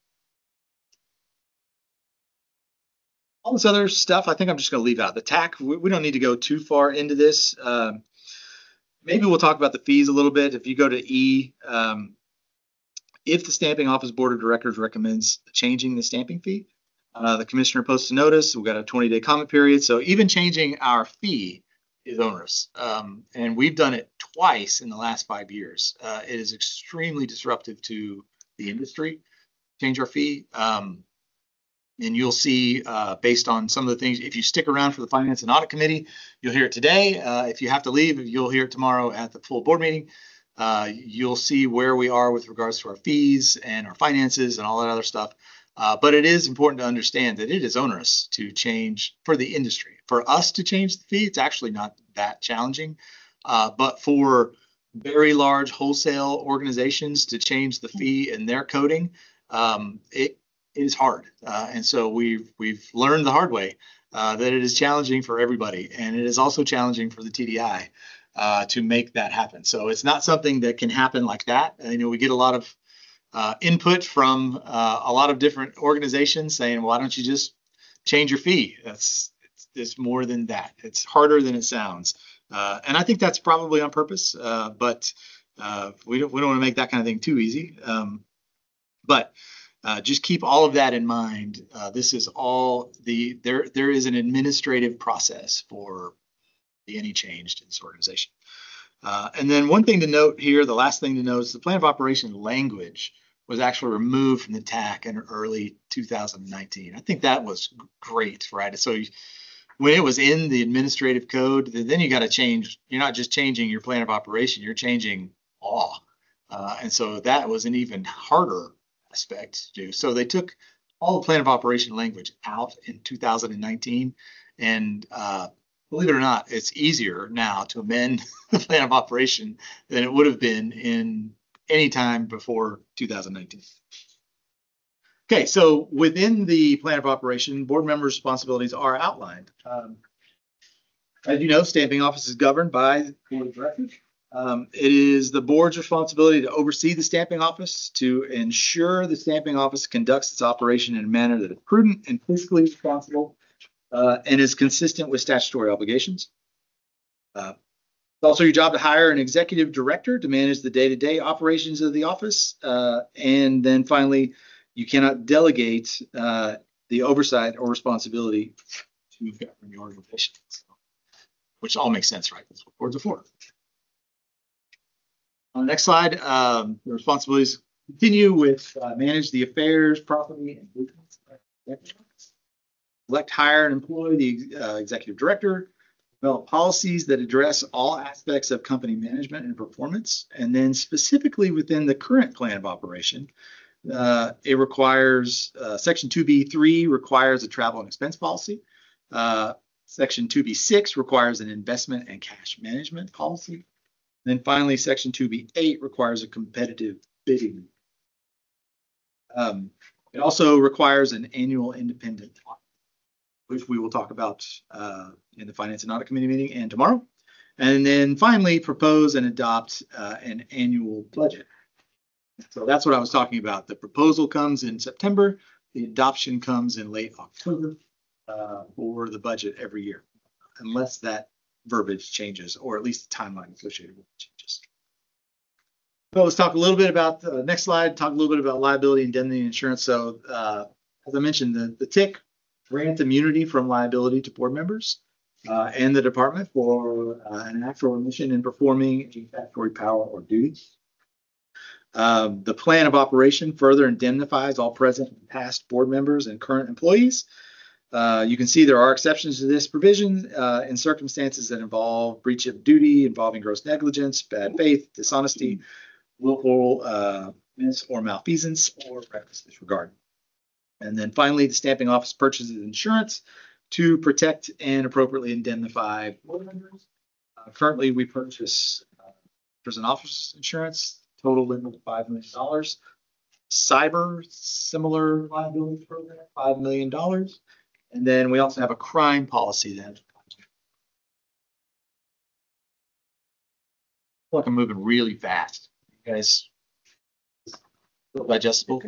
all this other stuff, I think I'm just going to leave out. The T A C, we, we don't need to go too far into this. Um, maybe we'll talk about the fees a little bit. If you go to E, um, if the stamping office board of directors recommends changing the stamping fee, uh, the commissioner posts a notice. We've got a twenty day comment period. So even changing our fee is onerous. Um, and we've done it twice in the last five years. Uh, it is extremely disruptive to the industry. Change our fee. Um, and you'll see uh, based on some of the things, if you stick around for the Finance and Audit Committee, you'll hear it today. Uh, if you have to leave, you'll hear it tomorrow at the full board meeting. Uh, you'll see where we are with regards to our fees and our finances and all that other stuff. Uh, but it is important to understand that it is onerous to change for the industry. For us to change the fee, it's actually not that challenging. Uh, but for very large wholesale organizations to change the fee in their coding, um, it, it is hard. Uh, and so we've, we've learned the hard way uh, that it is challenging for everybody. And it is also challenging for the T D I uh, to make that happen. So it's not something that can happen like that. Uh, you know, we get a lot of uh, input from uh, a lot of different organizations saying, why don't you just change your fee? That's it's, it's more than that. It's harder than it sounds. Uh, and I think that's probably on purpose, uh, but uh, we don't, we don't want to make that kind of thing too easy. Um, But uh, just keep all of that in mind. Uh, this is all the there. There is an administrative process for the any change to this organization. Uh, and then one thing to note here, the last thing to note is the plan of operation language was actually removed from the T A C in early two thousand nineteen. I think that was great, right? So you, when it was in the administrative code, then you got to change. You're not just changing your plan of operation, you're changing law. Uh, and so that was an even harder aspect to do. So they took all the plan of operation language out in two thousand nineteen, and uh, believe it or not, it's easier now to amend the plan of operation than it would have been in any time before two thousand nineteen. Okay, so within the plan of operation, board members' responsibilities are outlined. Um, as you know, stamping office is governed by the board of directors. Um, it is the board's responsibility to oversee the stamping office, to ensure the stamping office conducts its operation in a manner that is prudent and fiscally responsible, uh, and is consistent with statutory obligations. Uh, it's also your job to hire an executive director to manage the day-to-day operations of the office. Uh, and then finally, you cannot delegate uh, the oversight or responsibility to govern the organization, so, which all makes sense, right? That's what boards are for. On the next slide, um, the responsibilities continue with uh, manage the affairs, property, and business. Select, hire, and employ the uh, executive director. Develop policies that address all aspects of company management and performance. And then specifically within the current plan of operation, uh, it requires, uh, section two B three requires a travel and expense policy. Uh, section two B six requires an investment and cash management policy. And then finally, section two B eight requires a competitive bidding. Um, it also requires an annual independent audit, which we will talk about uh, in the Finance and Audit Committee meeting and tomorrow. And then finally, propose and adopt uh, an annual budget. So that's what I was talking about. The proposal comes in September. The adoption comes in late October uh, for the budget every year, unless that verbiage changes, or at least the timeline associated with it changes. So let's talk a little bit about the next slide, talk a little bit about liability, indemnity, insurance. So uh, as I mentioned, the, the T I C grant immunity from liability to board members uh, and the department for uh, an actual omission in performing a statutory power or duty. Um, the plan of operation further indemnifies all present and past board members and current employees. Uh, you can see there are exceptions to this provision uh, in circumstances that involve breach of duty, involving gross negligence, bad faith, dishonesty, willful uh, miss or malfeasance, or reckless disregard. And then finally, the stamping office purchases insurance to protect and appropriately indemnify board members. Uh, currently, we purchase uh, prison office insurance, total limit of five million dollars. Cyber, similar liability program, five million dollars. And then we also have a crime policy then. I feel like I'm moving really fast. You guys feel digestible?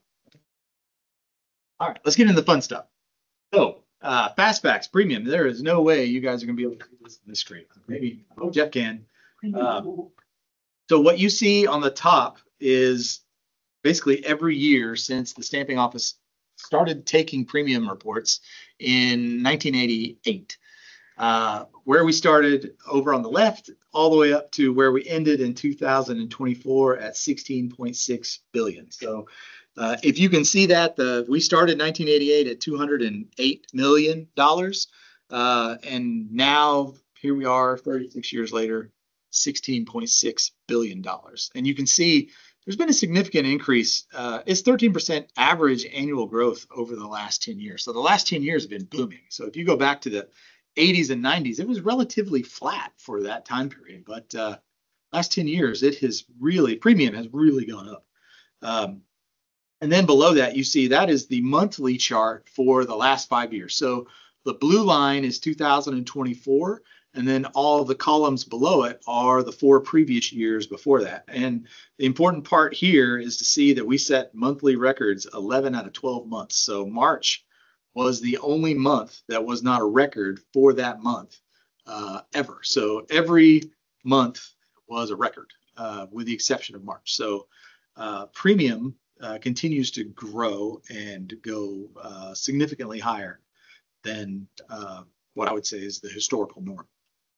All right, let's get into the fun stuff. So, uh, Fastbacks premium. There is no way you guys are going to be able to see this on this screen. Maybe oh, Jeff can. Um, so what you see on the top is basically every year since the stamping office started taking premium reports in nineteen eighty-eight. Uh, where we started over on the left, all the way up to where we ended in two thousand twenty-four at sixteen point six billion. So uh, if you can see that, the we started nineteen eighty-eight at two hundred eight million dollars. Uh, and now here we are thirty-six years later, sixteen point six billion dollars. And you can see there's been a significant increase. Uh, it's thirteen percent average annual growth over the last ten years. So the last ten years have been booming. So if you go back to the eighties and nineties, it was relatively flat for that time period. But uh, last ten years, it has really, premium has really gone up. Um, and then below that, you see that is the monthly chart for the last five years. So the blue line is two thousand twenty-four. And then all the columns below it are the four previous years before that. And the important part here is to see that we set monthly records eleven out of twelve months. So March was the only month that was not a record for that month uh, ever. So every month was a record uh, with the exception of March. So uh, premium uh, continues to grow and go uh, significantly higher than uh, what I would say is the historical norm.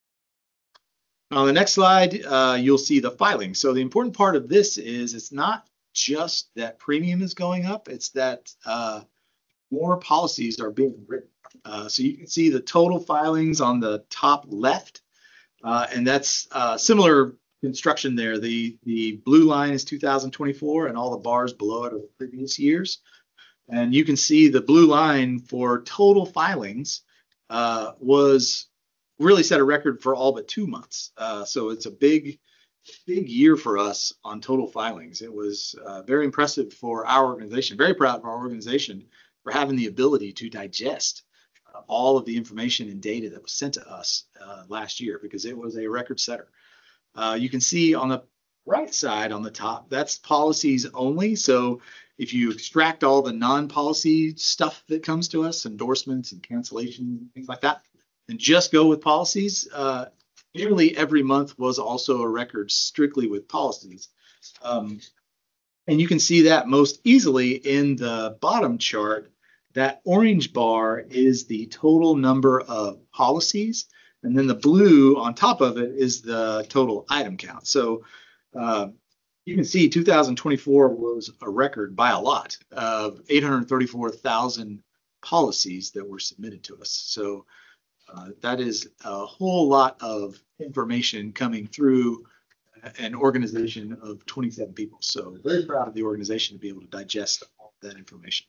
On the next slide, uh, you'll see the filing. So the important part of this is it's not just that premium is going up, it's that uh, more policies are being written. Uh, so you can see the total filings on the top left, uh, and that's uh, similar construction there. The, the blue line is two thousand twenty-four, and all the bars below it are the previous years. And you can see the blue line for total filings uh, was really set a record for all but two months. Uh, so it's a big, big year for us on total filings. It was uh, very impressive for our organization, very proud of our organization for having the ability to digest uh, all of the information and data that was sent to us uh, last year, because it was a record setter. Uh, you can see on the right side on the top, that's policies only. So if you extract all the non-policy stuff that comes to us, endorsements and cancellation, things like that, and just go with policies, uh, nearly every month was also a record strictly with policies. Um, and you can see that most easily in the bottom chart. That orange bar is the total number of policies, and then the blue on top of it is the total item count. So uh, you can see two thousand twenty-four was a record by a lot of eight hundred thirty-four thousand policies that were submitted to us. So uh, that is a whole lot of information coming through an organization of twenty-seven people. So very proud of the organization to be able to digest all that information.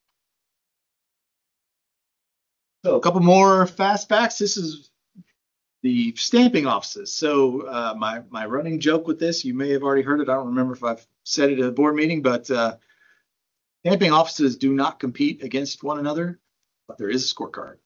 So a couple more fast facts. This is the stamping offices. So uh, my my running joke with this, you may have already heard it. I don't remember if I've said it at a board meeting, but uh, stamping offices do not compete against one another, but there is a scorecard.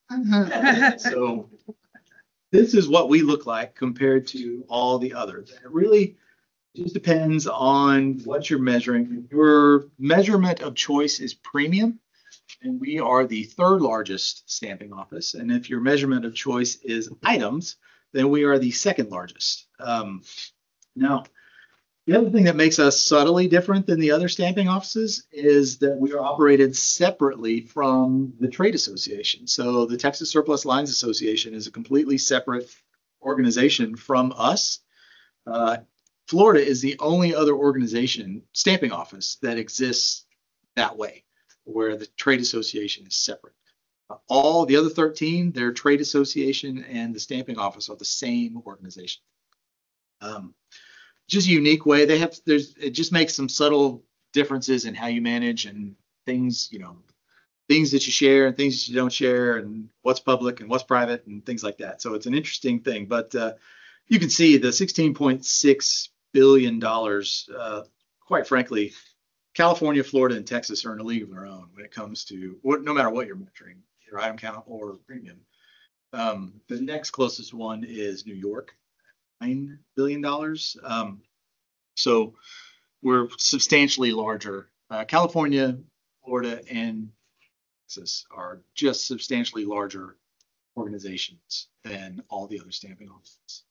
So this is what we look like compared to all the others. It really just depends on what you're measuring. Your measurement of choice is premium, and we are the third largest stamping office. And if your measurement of choice is items, then we are the second largest. Um, now, the other thing that makes us subtly different than the other stamping offices is that we are operated separately from the trade association. So the Texas Surplus Lines Association is a completely separate organization from us. Uh, Florida is the only other organization, stamping office, that exists that way, where the trade association is separate. Uh, all the other thirteen, their trade association and the stamping office are the same organization. Um, just a unique way. They have, there's, it just makes some subtle differences in how you manage and things, you know, things that you share and things that you don't share, and what's public and what's private and things like that. So it's an interesting thing, but uh, you can see the sixteen point six billion dollars, uh, quite frankly, California, Florida, and Texas are in a league of their own when it comes to what, no matter what you're measuring, either item count or premium. Um, the next closest one is New York, nine billion dollars. Um, so we're substantially larger. Uh, California, Florida, and Texas are just substantially larger organizations than all the other stamping offices.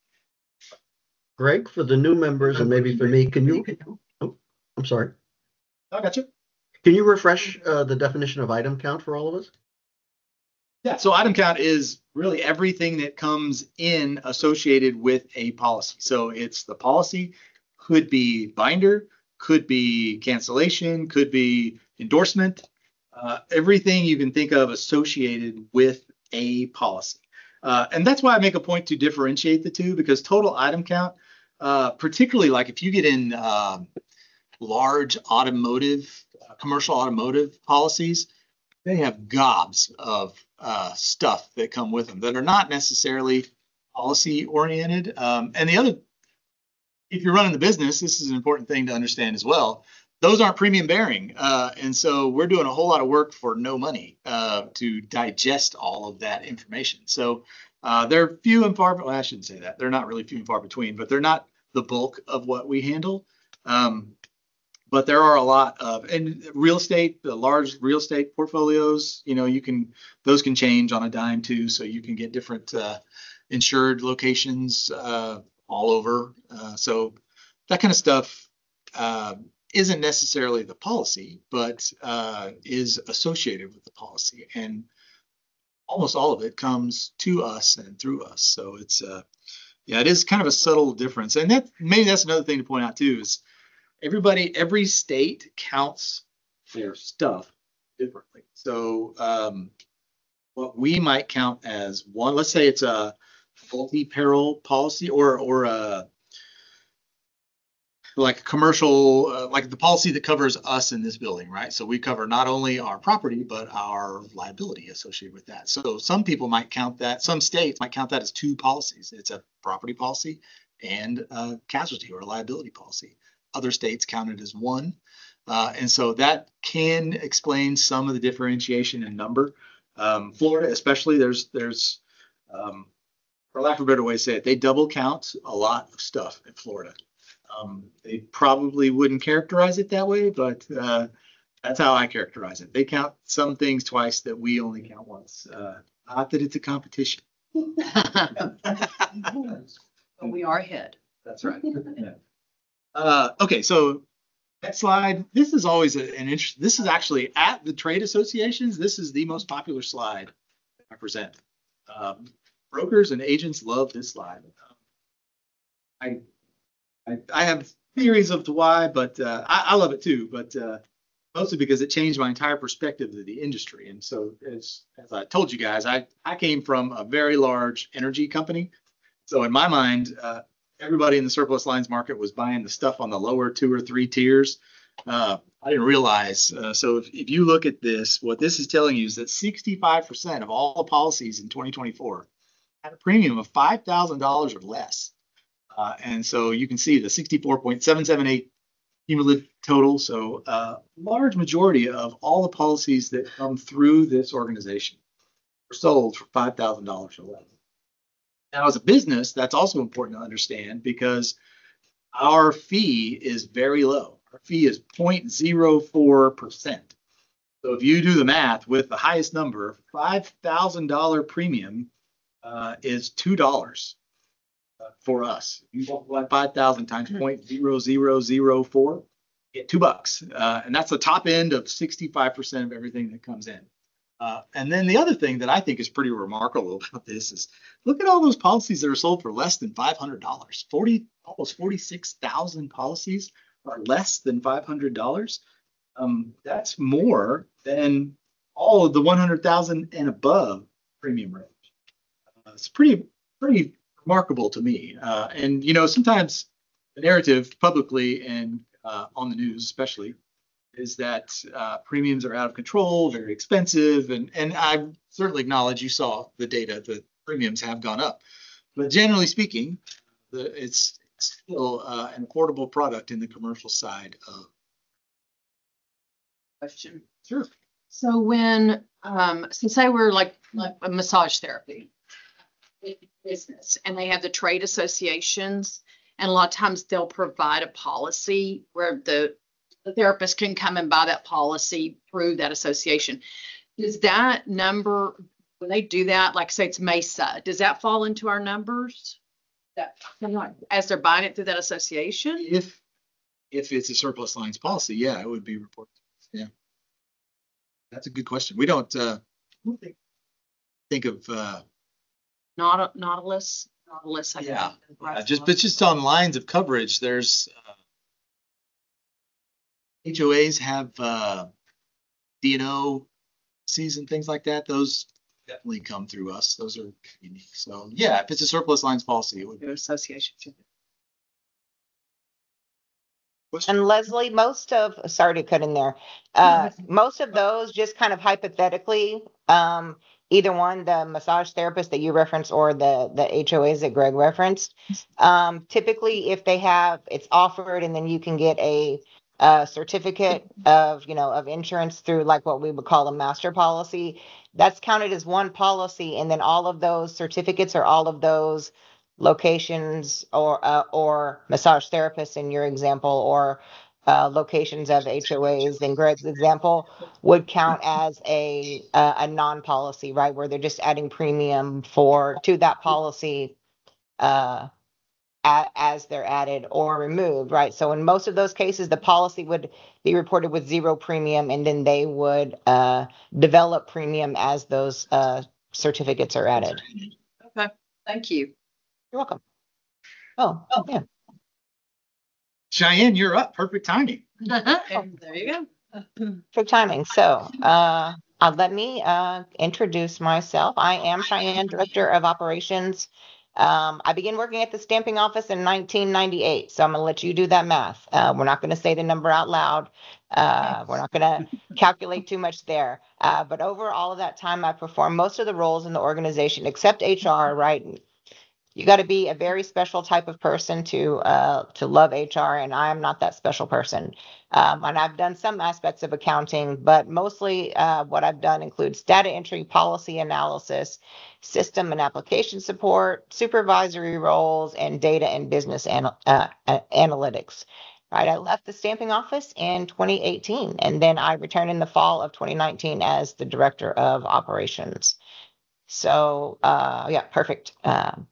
Greg, for the new members and maybe for me, can you, oh, I'm sorry. I got you. Can you refresh uh, the definition of item count for all of us? Yeah, so item count is really everything that comes in associated with a policy. So it's the policy, could be binder, could be cancellation, could be endorsement, uh, everything you can think of associated with a policy. Uh, and that's why I make a point to differentiate the two, because total item count, uh, particularly like if you get in uh, large automotive, uh, commercial automotive policies, they have gobs of uh, stuff that come with them that are not necessarily policy oriented. Um, and the other, if you're running the business, this is an important thing to understand as well. Those aren't premium bearing. Uh, and so we're doing a whole lot of work for no money uh, to digest all of that information. So uh, they're few and far, well, I shouldn't say that. They're not really few and far between, but they're not the bulk of what we handle. Um, But there are a lot of, and real estate, the large real estate portfolios, you know, you can, those can change on a dime too. So you can get different uh, insured locations uh, all over. Uh, so that kind of stuff uh, isn't necessarily the policy, but uh, is associated with the policy. And almost all of it comes to us and through us. So it's, uh, yeah, it is kind of a subtle difference. And that, maybe that's another thing to point out too, is everybody, every state counts their stuff differently. So um, what we might count as one, let's say it's a multi-peril policy, or or a, like commercial, uh, like the policy that covers us in this building, right? So we cover not only our property, but our liability associated with that. So some people might count that, some states might count that as two policies. It's a property policy and a casualty or a liability policy. Other states count it as one. Uh, and so that can explain some of the differentiation in number. Um, Florida, especially, there's, there's, um, for lack of a better way to say it, they double count a lot of stuff in Florida. Um, they probably wouldn't characterize it that way, but uh, that's how I characterize it. They count some things twice that we only count once. Uh, not that it's a competition. But we are ahead. That's right. Yeah. Uh, okay, so next slide. This is always a- an interest. This is actually at the trade associations. This is the most popular slide I present. Um, brokers and agents love this slide. I, I, I have theories of why, but uh, I, I love it too. But uh, mostly because it changed my entire perspective of the industry. And so, as as I told you guys, I I came from a very large energy company. So in my mind, uh, everybody in the surplus lines market was buying the stuff on the lower two or three tiers. Uh, I didn't realize. Uh, so if, if you look at this, what this is telling you is that sixty-five percent of all the policies in twenty twenty-four had a premium of five thousand dollars or less. Uh, and so you can see the sixty-four point seven seven eight cumulative total. So a uh, large majority of all the policies that come through this organization were sold for five thousand dollars or less. Now, as a business, that's also important to understand because our fee is very low. Our fee is zero point zero four percent. So if you do the math with the highest number, five thousand dollars premium uh, is two dollars uh, for us. You multiply five thousand times zero point zero zero zero four, you get two bucks. Uh, and that's the top end of sixty-five percent of everything that comes in. Uh, and then the other thing that I think is pretty remarkable about this is look at all those policies that are sold for less than five hundred dollars. forty, almost forty-six thousand policies are less than five hundred dollars. Um, that's more than all of the one hundred thousand and above premium range. Uh, it's pretty, pretty remarkable to me. Uh, and, you know, sometimes the narrative publicly and uh, on the news, especially, is that uh, premiums are out of control, very expensive, and and I certainly acknowledge you saw the data that premiums have gone up, but generally speaking, the, it's still uh, an affordable product in the commercial side of. Question. Sure. So when, um, so say we're like, like a massage therapy business and they have the trade associations, and a lot of times they'll provide a policy where the the therapist can come and buy that policy through that association. Does that number, when they do that, like say it's Mesa, does that fall into our numbers? That as they're buying it through that association? If if it's a surplus lines policy, yeah, it would be reported. Yeah, that's a good question. We don't uh, think think of uh, Not Nautilus, Nautilus. I yeah, think. uh, just but just on lines of coverage, there's. Uh, H O As have uh, D and O policies and things like that. Those definitely come through us. Those are unique. So yeah, if it's a surplus lines policy, it would be. Their associations. And Leslie, most of, sorry to cut in there, uh, most of those just kind of hypothetically, um, either one, the massage therapist that you referenced or the, the H O As that Greg referenced, um, typically if they have, it's offered and then you can get a, a certificate of, you know, of insurance through like what we would call a master policy. That's counted as one policy. And then all of those certificates or all of those locations or uh, or massage therapists in your example, or uh, locations of H O As in Greg's example, would count as a uh, a non-policy, right? Where they're just adding premium for to that policy uh, a, as they're added or removed, right? So in most of those cases, the policy would be reported with zero premium, and then they would uh, develop premium as those uh, certificates are added. Okay, thank you. You're welcome. Oh, oh yeah. Cheyenne, you're up. Perfect timing. And there you go. For timing. So uh, uh, let me uh, introduce myself. I am Cheyenne, Director of Operations Um, I began working at the stamping office in nineteen ninety-eight, so I'm gonna let you do that math. Uh, we're not gonna say the number out loud. Uh, we're not gonna calculate too much there. Uh, but over all of that time, I performed most of the roles in the organization except H R, right? You got to be a very special type of person to uh, to love H R, and I am not that special person. Um, and I've done some aspects of accounting, but mostly uh, what I've done includes data entry, policy analysis, system and application support, supervisory roles, and data and business ana- uh, uh, analytics. Right, I left the stamping office in twenty eighteen, and then I returned in the fall of twenty nineteen as the director of operations. So, uh, yeah, perfect. Um,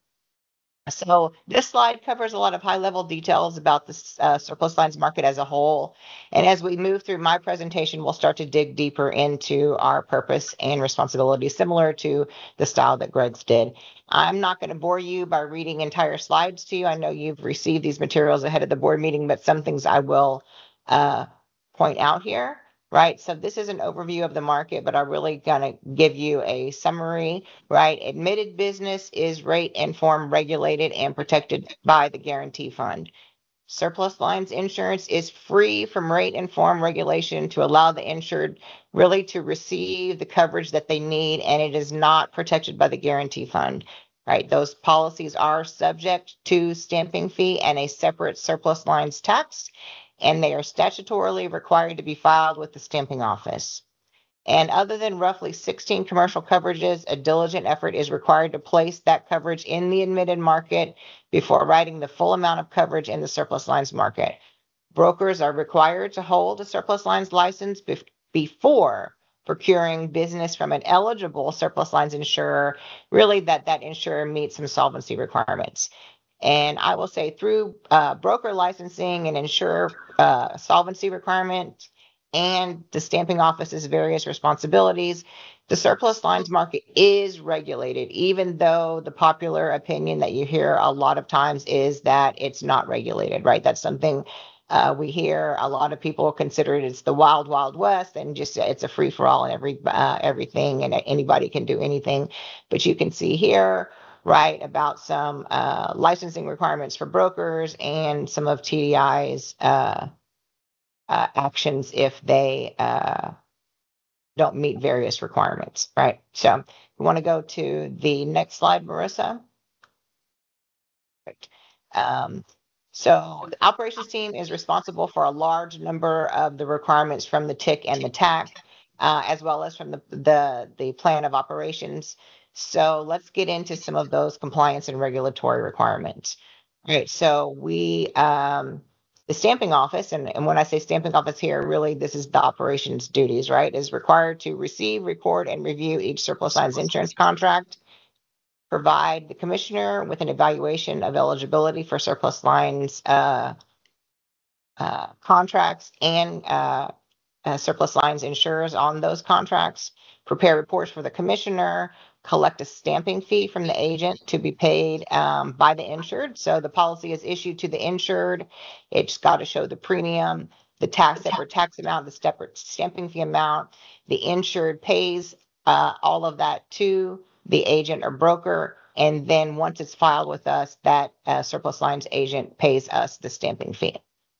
so this slide covers a lot of high-level details about the uh, surplus lines market as a whole. And as we move through my presentation, we'll start to dig deeper into our purpose and responsibility, similar to the style that Greg's did. I'm not going to bore you by reading entire slides to you. I know you've received these materials ahead of the board meeting, but some things I will uh, point out here. Right, so this is an overview of the market, but I'm really gonna give you a summary. Right, admitted business is rate informed, regulated, and protected by the guarantee fund. Surplus lines insurance is free from rate informed regulation to allow the insured really to receive the coverage that they need, and it is not protected by the guarantee fund. Right, those policies are subject to stamping fee and a separate surplus lines tax, and they are statutorily required to be filed with the stamping office. And other than roughly sixteen commercial coverages, a diligent effort is required to place that coverage in the admitted market before writing the full amount of coverage in the surplus lines market. Brokers are required to hold a surplus lines license bef- before procuring business from an eligible surplus lines insurer, really that that insurer meets some solvency requirements. And I will say through uh, broker licensing and insurer uh, solvency requirement and the stamping office's various responsibilities, the surplus lines market is regulated, even though the popular opinion that you hear a lot of times is that it's not regulated, right? That's something uh, we hear. A lot of people consider it as the wild, wild west, and just it's a free for all and every uh, everything, and anybody can do anything. But you can see here, right, about some uh, licensing requirements for brokers and some of T D I's uh, uh, actions if they uh, don't meet various requirements, right? So we want to go to the next slide, Marissa. Perfect. Um, so the operations team is responsible for a large number of the requirements from the T I C and the T A C, uh, as well as from the, the, the plan of operations. So let's get into some of those compliance and regulatory requirements. All right, so we, um, the stamping office, and, and when I say stamping office here, really this is the operations duties, right, is required to receive, record, and review each surplus lines insurance contract, provide the commissioner with an evaluation of eligibility for surplus lines uh, uh, contracts and uh, uh, surplus lines insurers on those contracts, prepare reports for the commissioner, collect a stamping fee from the agent to be paid um, by the insured. So the policy is issued to the insured. It's got to show the premium, the tax, separate tax amount, the separate stamping fee amount. The insured pays uh, all of that to the agent or broker. And then once it's filed with us, that uh, surplus lines agent pays us the stamping fee.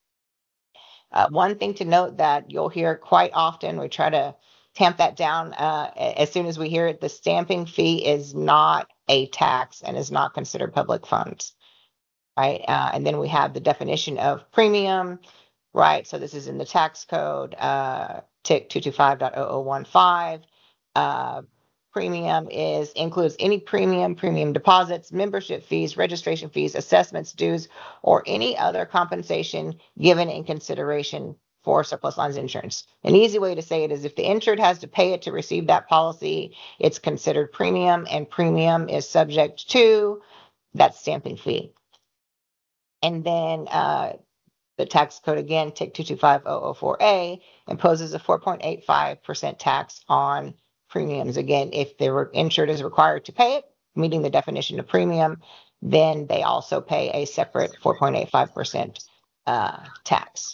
Uh, one thing to note that you'll hear quite often, we try to tamp that down uh, as soon as we hear it, the stamping fee is not a tax and is not considered public funds, right? Uh, and then we have the definition of premium, right? So this is in the tax code, uh, T I C two twenty-five point zero zero one five. Uh, premium is includes any premium, premium deposits, membership fees, registration fees, assessments, dues, or any other compensation given in consideration for surplus lines insurance. An easy way to say it is if the insured has to pay it to receive that policy, it's considered premium, and premium is subject to that stamping fee. And then uh, the tax code again, T I C two twenty-five point zero zero four A, imposes a four point eight five percent tax on premiums. Again, if the insured is required to pay it, meeting the definition of premium, then they also pay a separate four point eight five percent uh, tax.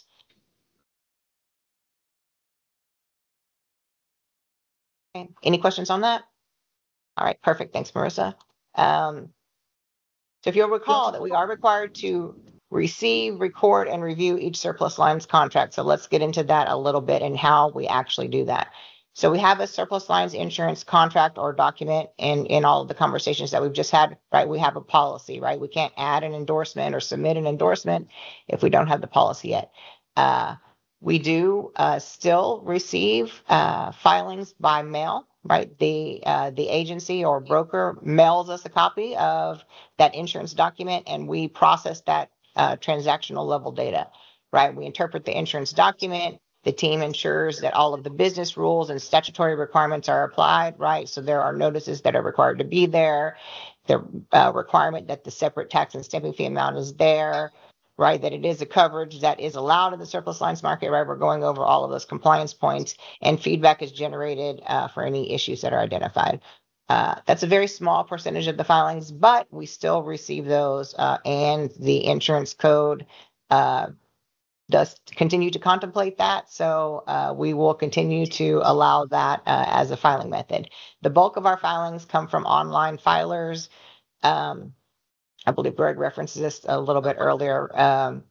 Okay. Any questions on that? All right, perfect. Thanks, Marissa. Um, So if you'll recall that we are required to receive, record, and review each surplus lines contract. So let's get into that a little bit and how we actually do that. So we have a surplus lines insurance contract or document in, in all of the conversations that we've just had, right? We have a policy, right? We can't add an endorsement or submit an endorsement if we don't have the policy yet. Uh, we do uh, still receive uh, filings by mail, right? The uh, the agency or broker mails us a copy of that insurance document, and we process that uh, transactional level data, right? We interpret the insurance document. The team ensures that all of the business rules and statutory requirements are applied, right? So there are notices that are required to be there. The uh, requirement that the separate tax and stamping fee amount is there, right? That it is a coverage that is allowed in the surplus lines market, right? We're going over all of those compliance points, and feedback is generated uh, for any issues that are identified. Uh, that's a very small percentage of the filings, but we still receive those, uh, and the insurance code uh, does continue to contemplate that. So uh, we will continue to allow that uh, as a filing method. The bulk of our filings come from online filers. Um, I believe Greg referenced this a little bit earlier. Um,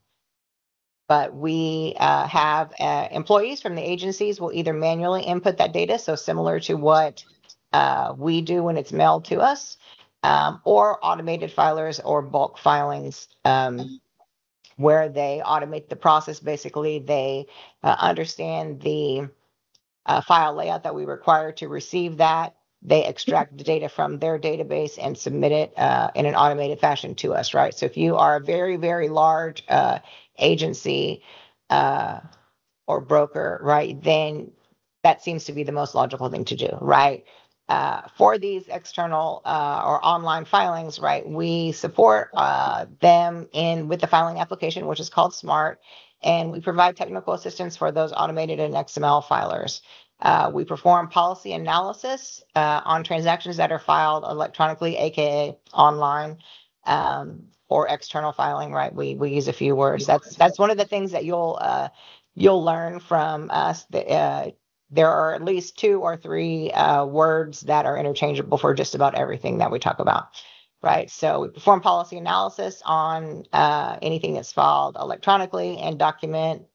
but we uh, have uh, employees from the agencies will either manually input that data, so similar to what uh, we do when it's mailed to us, um, or automated filers or bulk filings, um, where they automate the process. Basically, they uh, understand the uh, file layout that we require to receive that. They extract the data from their database and submit it uh, in an automated fashion to us, right? So if you are a very, very large uh, agency uh, or broker, right, then that seems to be the most logical thing to do, right? Uh, for these external uh, or online filings, right, we support uh, them in with the filing application, which is called SMART, and we provide technical assistance for those automated and X M L filers. Uh, we perform policy analysis uh, on transactions that are filed electronically, aka online, um, or external filing. Right, we we use a few words. That's that's one of the things that you'll uh, you'll learn from us. The, uh, there are at least two or three uh, words that are interchangeable for just about everything that we talk about. Right, so we perform policy analysis on uh, anything that's filed electronically and document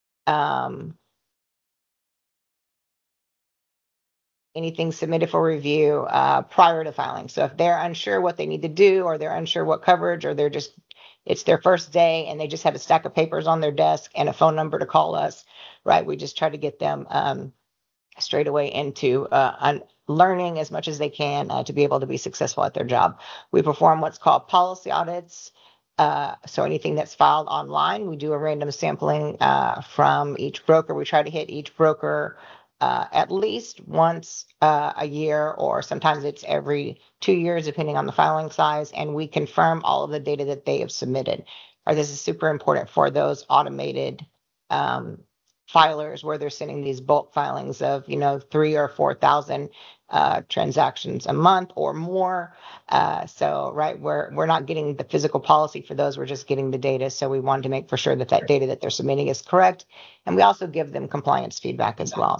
um, anything submitted for review uh, prior to filing. So if they're unsure what they need to do, or they're unsure what coverage, or they're just, it's their first day and they just have a stack of papers on their desk and a phone number to call us, right? We just try to get them um, straight away into uh, un- learning as much as they can uh, to be able to be successful at their job. We perform what's called policy audits. Uh, so anything that's filed online, we do a random sampling uh, from each broker. We try to hit each broker Uh, at least once uh, a year, or sometimes it's every two years, depending on the filing size, and we confirm all of the data that they have submitted. Right, this is super important for those automated um, filers where they're sending these bulk filings of, you know, three or four thousand uh, transactions a month or more. Uh, so, right, we're we're not getting the physical policy for those. We're just getting the data. So we wanted to make for sure that that data that they're submitting is correct, and we also give them compliance feedback as well.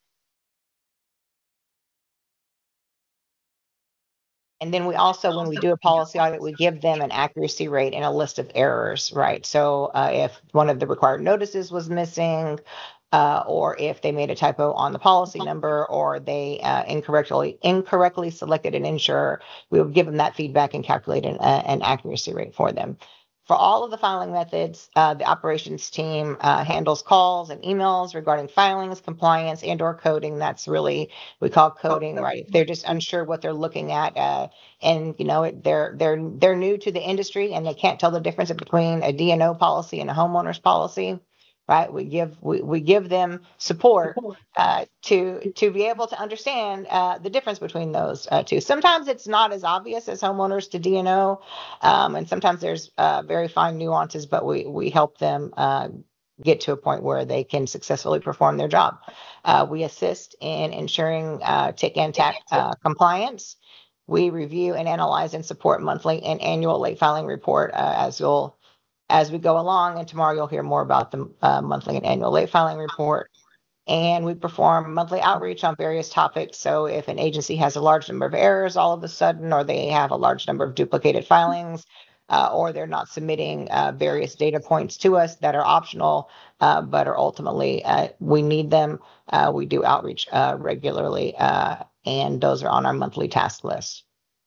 And then we also, when we do a policy audit, we give them an accuracy rate and a list of errors, right? So uh, if one of the required notices was missing, uh, or if they made a typo on the policy number, or they uh, incorrectly incorrectly selected an insurer, we will give them that feedback and calculate an, uh, an accuracy rate for them. For all of the filing methods, uh, the operations team uh, handles calls and emails regarding filings, compliance, and or coding. That's really, we call coding, right? If they're just unsure what they're looking at, uh, and you know, they're they're they're new to the industry and they can't tell the difference between a D and O policy and a homeowner's policy, right? We give we, we give them support uh, to to be able to understand uh, the difference between those uh, two. Sometimes it's not as obvious as homeowners to D and O, um, and sometimes there's uh, very fine nuances, but we we help them uh, get to a point where they can successfully perform their job. Uh, we assist in ensuring uh, tick and tack uh, compliance. We review and analyze and support monthly and annual late filing report uh, as you'll as we go along, and tomorrow you'll hear more about the uh, monthly and annual late filing report. And we perform monthly outreach on various topics. So if an agency has a large number of errors all of a sudden, or they have a large number of duplicated filings, uh, or they're not submitting uh, various data points to us that are optional, uh, but are ultimately, uh, we need them. Uh, we do outreach uh, regularly, uh, and those are on our monthly task list.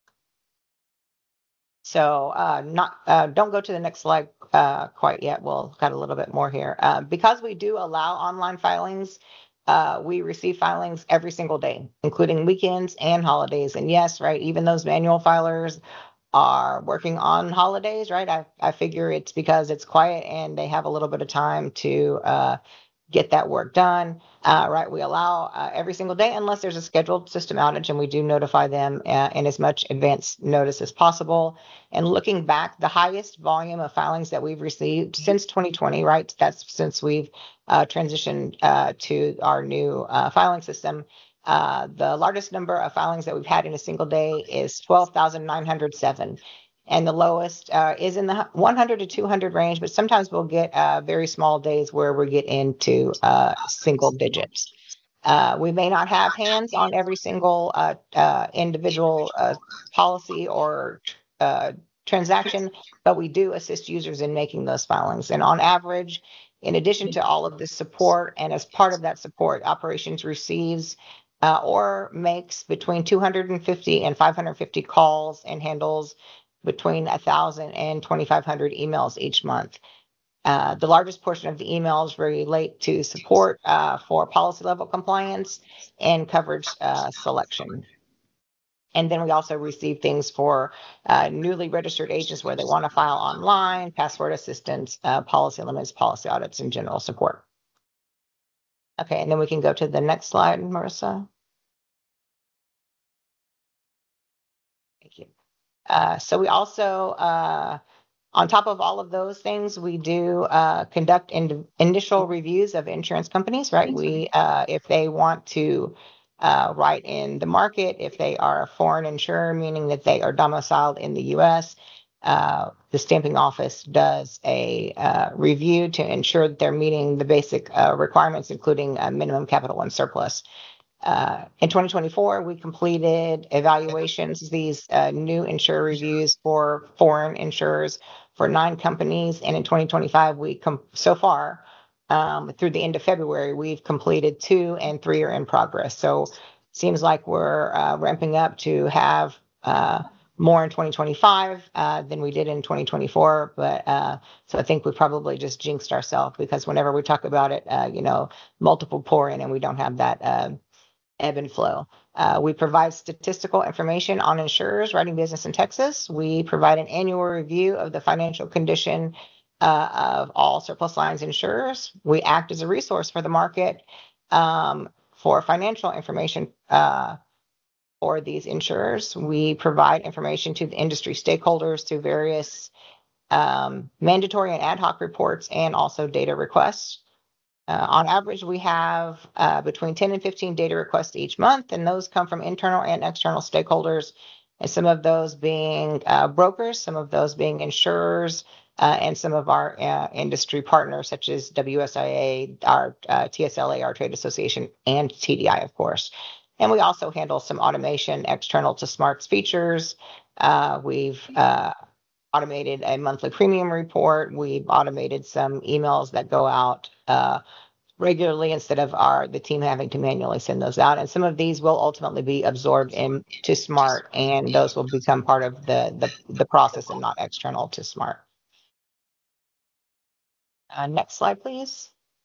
So uh, not uh, don't go to the next slide uh, quite yet. We'll got a little bit more here. Uh, because we do allow online filings, uh, we receive filings every single day, including weekends and holidays. And yes, right, even those manual filers are working on holidays, right? I, I figure it's because it's quiet and they have a little bit of time to uh, get that work done, uh, right? We allow uh, every single day unless there's a scheduled system outage, and we do notify them uh, in as much advance notice as possible. And looking back, the highest volume of filings that we've received since twenty twenty, right? That's since we've uh, transitioned uh, to our new uh, filing system. Uh, the largest number of filings that we've had in a single day is twelve thousand nine hundred seven. And the lowest uh, is in the one hundred to two hundred range, but sometimes we'll get uh, very small days where we get into uh, single digits. Uh, we may not have hands on every single uh, uh, individual uh, policy or uh, transaction, but we do assist users in making those filings. And on average, in addition to all of this support, and as part of that support, operations receives uh, or makes between two hundred fifty and five hundred fifty calls and handles between one thousand and twenty-five hundred emails each month. Uh, the largest portion of the emails relate to support uh, for policy level compliance and coverage uh, selection. And then we also receive things for uh, newly registered agents where they want to file online, password assistance, uh, policy limits, policy audits, and general support. Okay, and then we can go to the next slide, Marissa. Thank you. Uh, so we also, uh, on top of all of those things, we do uh, conduct in, initial reviews of insurance companies, right? We, uh, if they want to uh, write in the market, if they are a foreign insurer, meaning that they are domiciled in the U S, uh, the stamping office does a uh, review to ensure that they're meeting the basic uh, requirements, including uh, minimum capital and surplus. Uh, in twenty twenty-four, we completed evaluations, these uh, new insurer reviews for foreign insurers for nine companies. And in twenty twenty-five, we com- so far, um, through the end of February, we've completed two and three are in progress. So seems like we're uh, ramping up to have uh, more in twenty twenty-five uh, than we did in twenty twenty-four. But uh, so I think we probably just jinxed ourselves, because whenever we talk about it, uh, you know, multiple pour in and we don't have that uh, ebb and flow. Uh, we provide statistical information on insurers writing business in Texas. We provide an annual review of the financial condition uh, of all surplus lines insurers. We act as a resource for the market um, for financial information uh, for these insurers. We provide information to the industry stakeholders through various um, mandatory and ad hoc reports and also data requests. Uh, on average, we have uh, between ten and fifteen data requests each month, and those come from internal and external stakeholders, and some of those being uh, brokers, some of those being insurers, uh, and some of our uh, industry partners, such as W S I A, our uh, T S L A, our trade association, and T D I, of course. And we also handle some automation external to SMART's features. Uh, we've uh, automated a monthly premium report. We've automated some emails that go out uh, regularly instead of our the team having to manually send those out. And some of these will ultimately be absorbed into SMART, and those will become part of the the, the process and not external to SMART. Uh, next slide, please.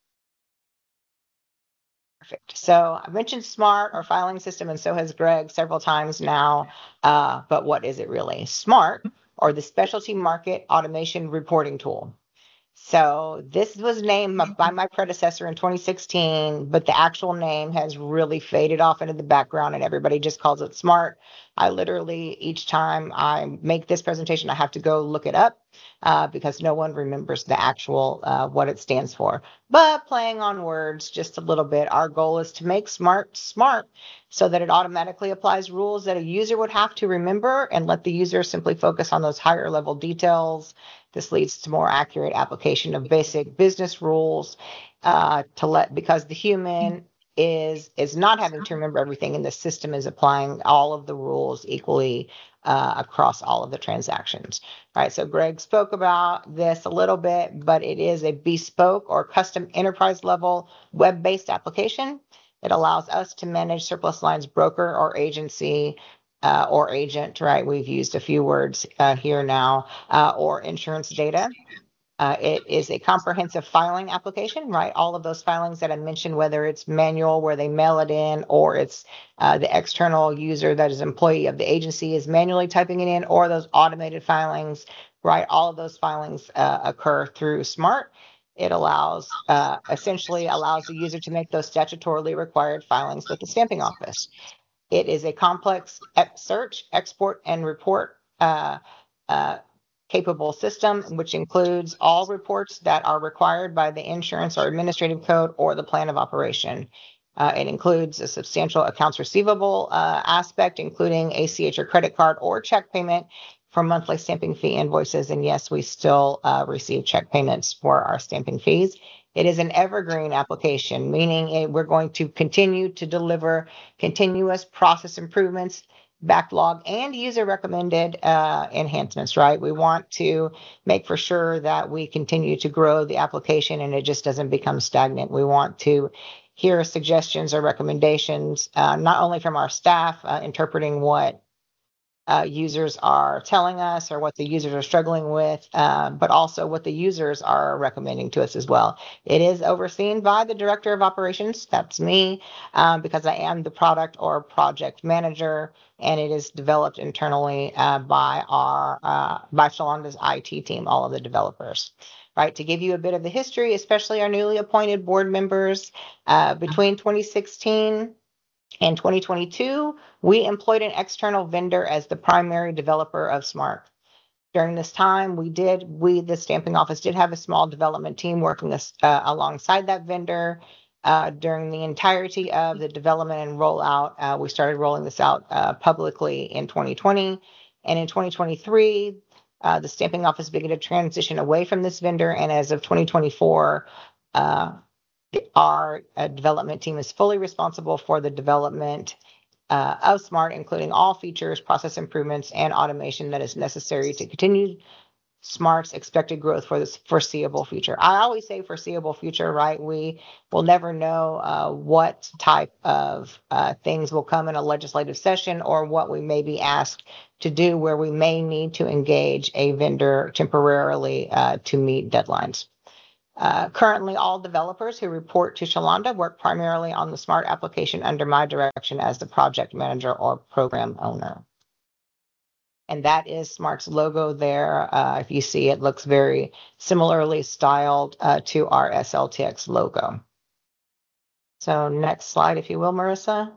Perfect. So I mentioned SMART, our filing system, and so has Greg several times now. Uh, but what is it really? SMART, or the Specialty Market Automation Reporting Tool. So this was named by my predecessor in twenty sixteen, but the actual name has really faded off into the background and everybody just calls it SMART. I literally, each time I make this presentation, I have to go look it up uh, because no one remembers the actual, uh, what it stands for. But playing on words just a little bit, our goal is to make SMART smart so that it automatically applies rules that a user would have to remember and let the user simply focus on those higher level details. This leads to more accurate application of basic business rules uh, to let, because the human is is not having to remember everything, and the system is applying all of the rules equally uh, across all of the transactions. All right, so Greg spoke about this a little bit, but it is a bespoke or custom enterprise level web-based application. It allows us to manage surplus lines broker or agency uh, or agent, right? We've used a few words uh, here now, uh, or insurance data. Uh, it is a comprehensive filing application, right? All of those filings that I mentioned, whether it's manual where they mail it in, or it's uh, the external user that is employee of the agency is manually typing it in, or those automated filings, right? All of those filings uh, occur through SMART. It allows, uh, essentially allows the user to make those statutorily required filings with the stamping office. It is a complex ex- search, export, and report uh, uh, capable system, which includes all reports that are required by the insurance or administrative code or the plan of operation. Uh, it includes a substantial accounts receivable uh, aspect, including A C H or credit card or check payment for monthly stamping fee invoices. And yes, we still uh, receive check payments for our stamping fees. It is an evergreen application, meaning it, we're going to continue to deliver continuous process improvements, backlog, and user recommended uh, enhancements, right? We want to make for sure that we continue to grow the application and it just doesn't become stagnant. We want to hear suggestions or recommendations, uh, not only from our staff uh, interpreting what uh, users are telling us or what the users are struggling with, uh, but also what the users are recommending to us as well. It is overseen by the director of operations. That's me, um, because I am the product or project manager, and it is developed internally uh, by our uh, by Shalonda's I T team, all of the developers. Right, to give you a bit of the history, especially our newly appointed board members, uh, between twenty sixteen and twenty twenty-two, we employed an external vendor as the primary developer of SMART. During this time, we did, we, the stamping office, did have a small development team working this, uh, alongside that vendor. Uh, during the entirety of the development and rollout, uh, we started rolling this out uh, publicly in twenty twenty. And in twenty twenty-three, uh, the stamping office began to transition away from this vendor. And as of twenty twenty-four, uh, our uh, development team is fully responsible for the development uh, of SMART, including all features, process improvements, and automation that is necessary to continue SMART's expected growth for this foreseeable future. I always say foreseeable future, right? We will never know uh, what type of uh, things will come in a legislative session or what we may be asked to do where we may need to engage a vendor temporarily uh, to meet deadlines. Uh, currently, all developers who report to Shalonda work primarily on the SMART application under my direction as the project manager or program owner. And that is SMART's logo there. Uh, if you see, it looks very similarly styled uh, to our S L T X logo. So next slide, if you will, Marissa.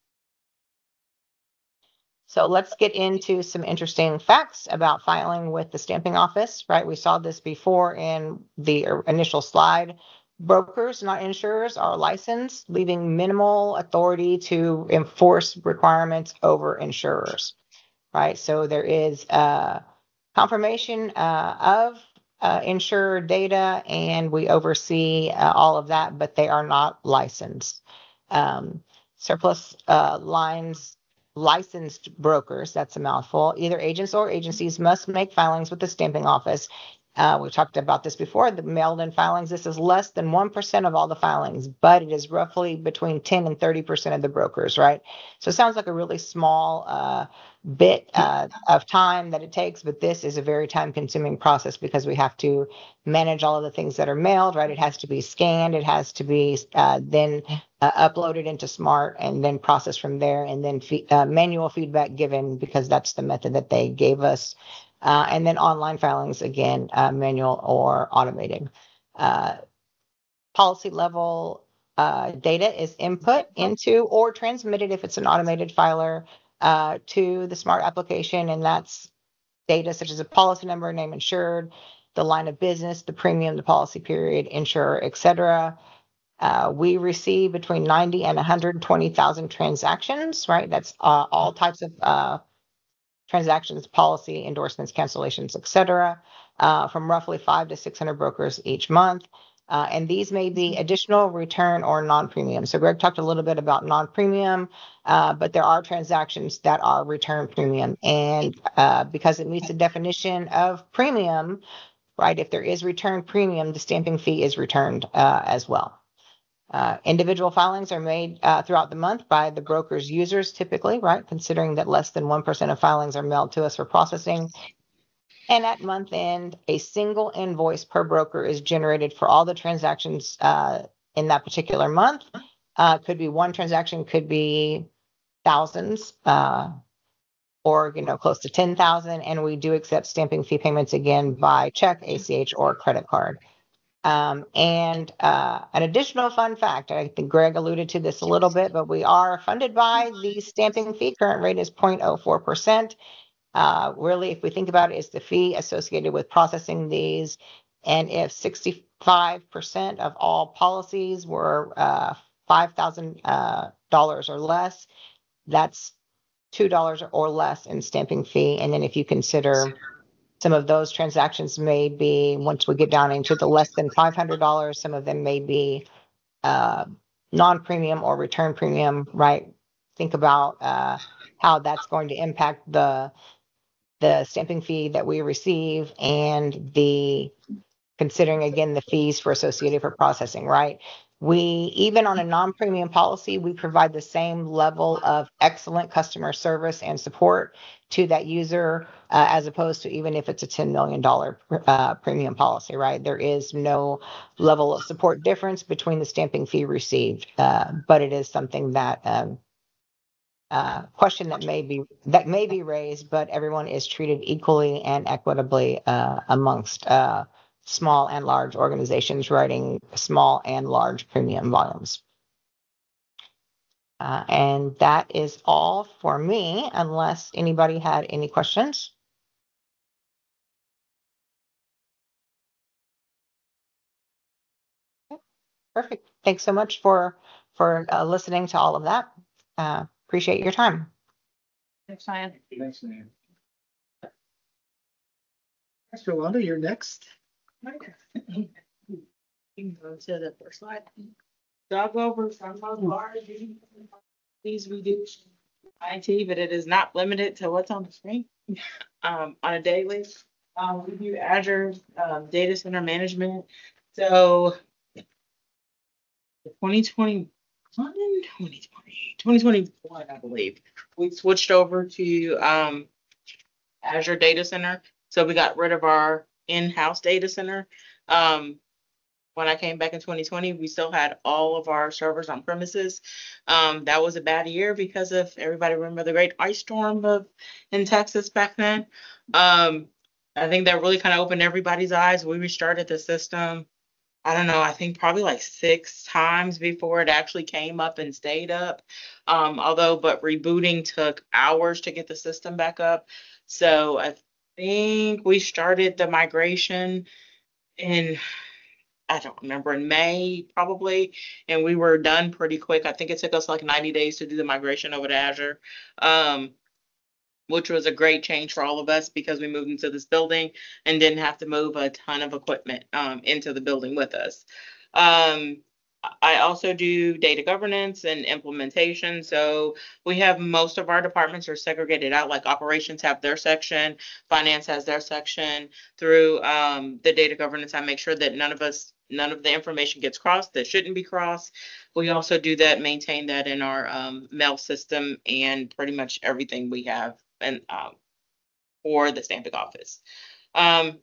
So let's get into some interesting facts about filing with the stamping office, right? We saw this before in the initial slide. Brokers, not insurers, are licensed, leaving minimal authority to enforce requirements over insurers, right? So there is uh, confirmation uh, of uh, insurer data, and we oversee uh, all of that, but they are not licensed. Um, surplus uh, lines licensed brokers, that's a mouthful, either agents or agencies must make filings with the stamping office. Uh, we talked about this before, the mailed in filings. This is less than one percent of all the filings, but it is roughly between ten and thirty percent of the brokers, right? So it sounds like a really small uh, bit uh, of time that it takes, but this is a very time consuming process because we have to manage all of the things that are mailed, right? It has to be scanned. It has to be uh, then uh, uploaded into SMART and then processed from there, and then fe- uh, manual feedback given because that's the method that they gave us. Uh, and then online filings, again, uh, manual or automated. Uh, policy level uh, data is input into or transmitted if it's an automated filer uh, to the SMART application. And that's data such as a policy number, name insured, the line of business, the premium, the policy period, insurer, et cetera. Uh, we receive between ninety and one hundred twenty thousand transactions, right? That's uh, all types of uh, transactions, policy, endorsements, cancellations, et cetera, uh, from roughly five to six hundred brokers each month. Uh, and these may be additional, return, or non-premium. So Greg talked a little bit about non-premium, uh, but there are transactions that are return premium. And uh, because it meets the definition of premium, right, if there is return premium, the stamping fee is returned uh, as well. Uh, individual filings are made uh, throughout the month by the broker's users typically, right, considering that less than one percent of filings are mailed to us for processing. And at month end, a single invoice per broker is generated for all the transactions uh, in that particular month. Uh, could be one transaction, could be thousands, uh, or you know, close to ten thousand. And we do accept stamping fee payments again by check, A C H, or credit card. Um, and uh, an additional fun fact, I think Greg alluded to this a little bit, but we are funded by the stamping fee. Current rate is zero point zero four percent. Uh, really, if we think about it, it's the fee associated with processing these. And if sixty-five percent of all policies were uh, five thousand dollars uh, or less, that's two dollars or less in stamping fee. And then if you consider some of those transactions may be, once we get down into the less than five hundred dollars, some of them may be uh, non-premium or return premium, right? Think about uh, how that's going to impact the the stamping fee that we receive and the, considering again, the fees for associated for processing, right? We, even on a non-premium policy, we provide the same level of excellent customer service and support to that user uh, as opposed to even if it's a ten million dollars uh, premium policy, right? There is no level of support difference between the stamping fee received, uh, but it is something that um, uh, question that may be that may be raised, but everyone is treated equally and equitably uh, amongst uh, small and large organizations writing small and large premium volumes. Uh, and that is all for me, unless anybody had any questions. Perfect. Thanks so much for for uh, listening to all of that. Uh, appreciate your time. Thanks, Cheyenne. Thanks, man. Yolanda, you're next. You can go to the first slide. Dog over from these we do I T, but it is not limited to what's on the screen. Um, on a daily, um, we do Azure um, data center management. So twenty twenty-one, twenty twenty, twenty twenty-one, I believe, we switched over to um, Azure data center. So we got rid of our in-house data center. Um, when I came back in twenty twenty, we still had all of our servers on premises. Um, that was a bad year because of, everybody remember the great ice storm of in Texas back then. Um, I think that really kind of opened everybody's eyes. We restarted the system, I don't know, I think probably like six times before it actually came up and stayed up. Um, although, but rebooting took hours to get the system back up. So I think we started the migration in, I don't remember, in May probably, and we were done pretty quick. I think it took us like ninety days to do the migration over to Azure, um, which was a great change for all of us because we moved into this building and didn't have to move a ton of equipment um, into the building with us. Um, I also do data governance and implementation. So we have most of our departments are segregated out, like operations have their section, finance has their section. Through um, the data governance, I make sure that none of us, none of the information gets crossed that shouldn't be crossed. We also do that, maintain that in our um, mail system and pretty much everything we have and um, for the stamping office. Um,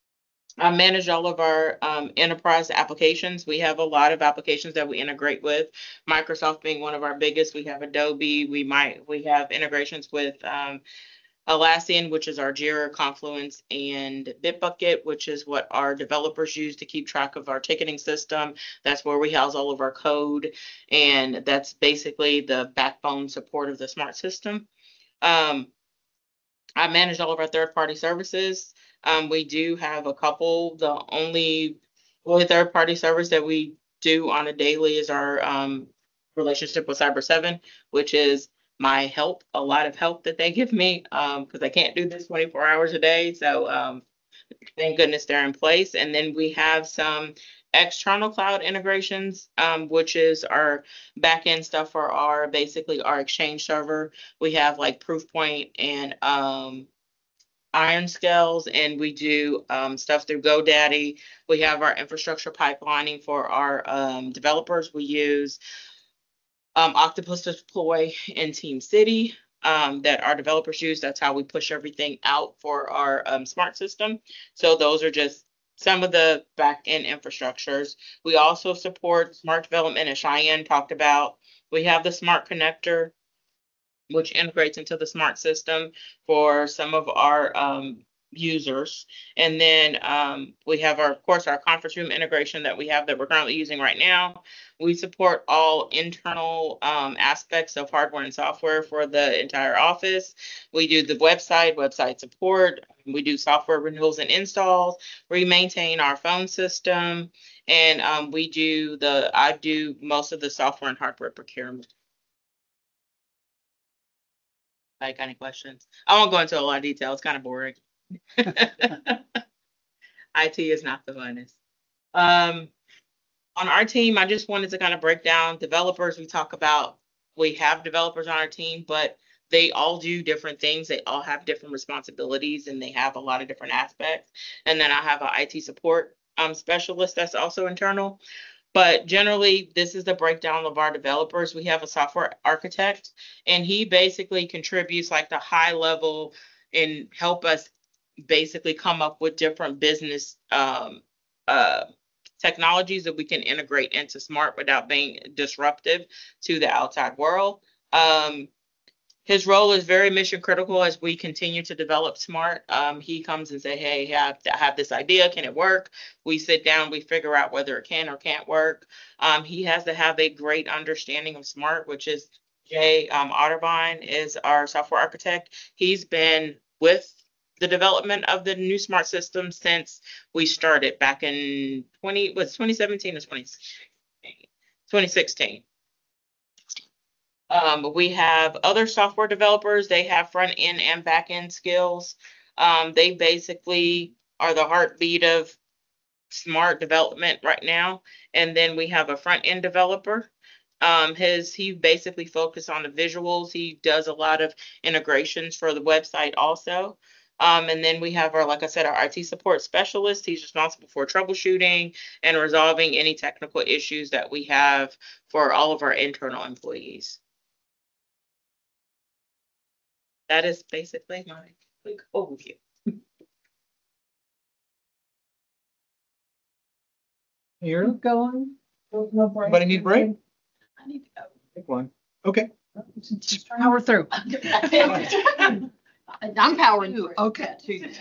I manage all of our um, enterprise applications. We have a lot of applications that we integrate with, Microsoft being one of our biggest. We have Adobe. We might we have integrations with um, Atlassian, which is our Jira, Confluence, and Bitbucket, which is what our developers use to keep track of our ticketing system. That's where we house all of our code, and that's basically the backbone support of the smart system. Um, I manage all of our third-party services. Um, we do have a couple. The only really third-party service that we do on a daily is our um, relationship with Cyber seven, which is my help, a lot of help that they give me because um, I can't do this twenty-four hours a day. So um, thank goodness they're in place. And then we have some external cloud integrations, um, which is our backend stuff for our basically our Exchange server. We have like Proofpoint and um, Iron Scales, and we do um, stuff through GoDaddy. We have our infrastructure pipelining for our um, developers. We use um, Octopus Deploy in TeamCity um, that our developers use. That's how we push everything out for our um, smart system. So those are just some of the back-end infrastructures. We also support smart development, as Cheyenne talked about. We have the smart connector, which integrates into the smart system for some of our um, users. And then um, we have our, of course, our conference room integration that we have that we're currently using right now. We support all internal um, aspects of hardware and software for the entire office. We do the website, website support. We do software renewals and installs. We maintain our phone system. And um, we do the, I do most of the software and hardware procurement. Like, any questions? I won't go into a lot of detail. It's kind of boring. I T is not the funnest. Um, on our team, I just wanted to kind of break down developers. We talk about, we have developers on our team, but they all do different things. They all have different responsibilities, and they have a lot of different aspects. And then I have an I T support um, specialist that's also internal. But generally, this is the breakdown of our developers. We have a software architect, and he basically contributes like the high level and help us basically come up with different business um, uh, technologies that we can integrate into Smart without being disruptive to the outside world. Um, His role is very mission critical as we continue to develop Smart. Um, he comes and say, hey, I have, I have this idea. Can it work? We sit down, we figure out whether it can or can't work. Um, he has to have a great understanding of Smart, which is Jay um, Otterbein is our software architect. He's been with the development of the new Smart system since we started back in twenty, was twenty seventeen or twenty sixteen. Um, we have other software developers. They have front end and back end skills. Um, they basically are the heartbeat of Smart development right now. And then we have a front end developer. Um, his he basically focuses on the visuals. He does a lot of integrations for the website also. Um, and then we have our, like I said, our I T support specialist. He's responsible for troubleshooting and resolving any technical issues that we have for all of our internal employees. That is basically my quick overview. Here, Going. anybody need a break? I need to go. Take one. Okay. Power through. I'm powering through. Okay.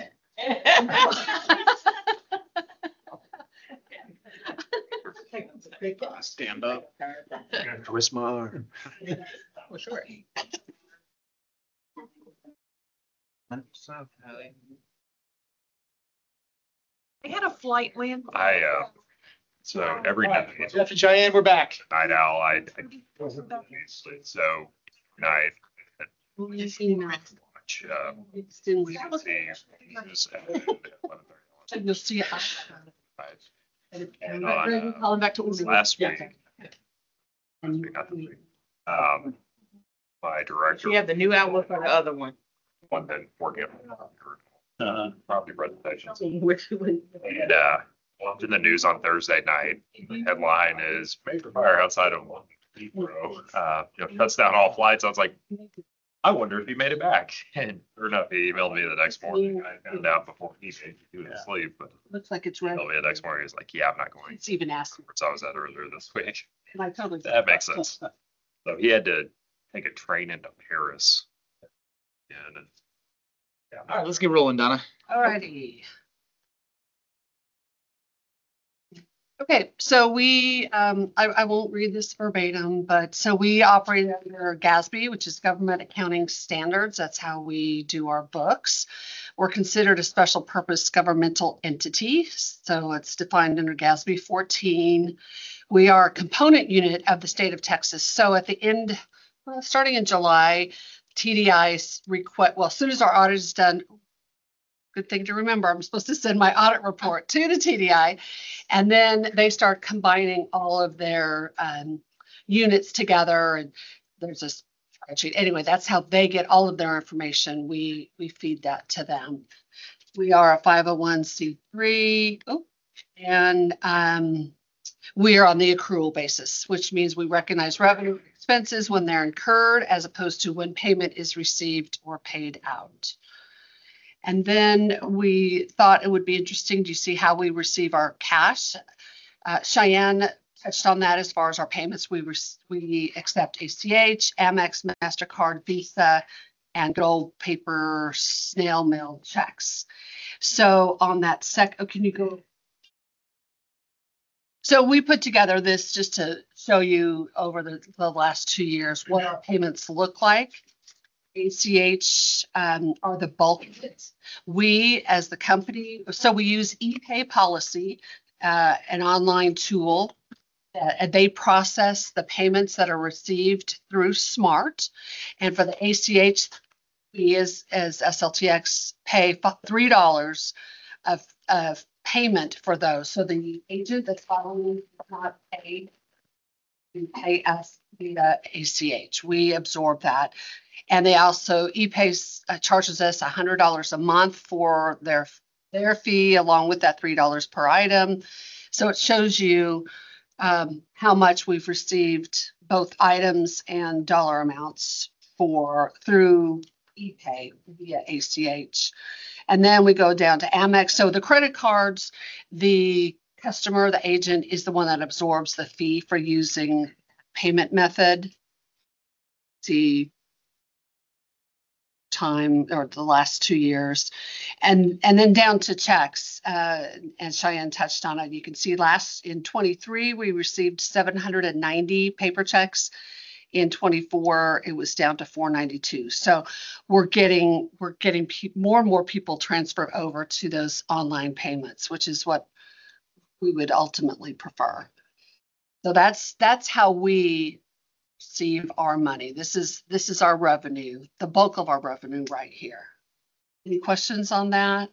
Stand up. Twist my arm. For sure. They had a flight land. I, uh, so every night, Jeff and Cheyenne, we're back. night owl, I, I, so night, watch, uh, see news at eleven thirty. You'll see it. And on, uh, Calling back to Orlando. last Yeah. week, last week, not this week, um, my director, You have the new outlook or the other one? one been working on Uh, property presentations. Which one? And, uh, watching the news on Thursday night, the headline is major fire outside of Heathrow, uh, you know, shuts down all flights. I was like, I wonder if he made it back. And sure enough, he emailed me the next morning. I found out before he did, he was asleep, but Looks like it's he red. emailed me the next morning. He was like, yeah, I'm not going. It's even asked. So I was at earlier this week. I totally. That makes sense. So he had to take a train into Paris. And it's, yeah. All right, let's get rolling, Donna. All righty. Okay, so we, um, I, I won't read this verbatim, but so we operate under GASB, which is Government Accounting Standards. That's how we do our books. We're considered a special purpose governmental entity. So it's defined under GASB fourteen. We are a component unit of the state of Texas. So at the end, well, starting in July, T D I request, well, as soon as our audit is done, good thing to remember. I'm supposed to send my audit report to the T D I. And then they start combining all of their um, units together, and there's a spreadsheet. Anyway, that's how they get all of their information. We, we feed that to them. We are a five oh one c three. Oh, and um, we are on the accrual basis, which means we recognize revenue and expenses when they're incurred as opposed to when payment is received or paid out. And then we thought it would be interesting to see how we receive our cash. Uh, Cheyenne touched on that as far as our payments. We, we accept A C H, Amex, MasterCard, Visa, and good old paper snail mail checks. So on that sec, oh, can you go? So we put together this just to show you over the, the last two years what our payments look like. A C H um, are the bulk of it. We, as the company, so we use ePay Policy, uh, an online tool. Uh, they process the payments that are received through Smart. And for the A C H, we as, as S L T X pay three dollars of, of payment for those. So the agent that's following does not pay, pay us via A C H. We absorb that. And they also, ePay uh, charges us one hundred dollars a month for their, their fee, along with that three dollars per item. So it shows you um, how much we've received, both items and dollar amounts for through ePay via A C H. And then we go down to Amex. So the credit cards, the customer, the agent is the one that absorbs the fee for using payment method. See time or the last two years. And and then down to checks, uh, and Cheyenne touched on it. You can see last in twenty-three, we received seven hundred ninety paper checks. In twenty-four, it was down to four ninety-two. So we're getting we're getting pe- more and more people transfer over to those online payments, which is what we would ultimately prefer. So that's that's how we receive our money. This is this is our revenue, the bulk of our revenue right here. Any questions on that?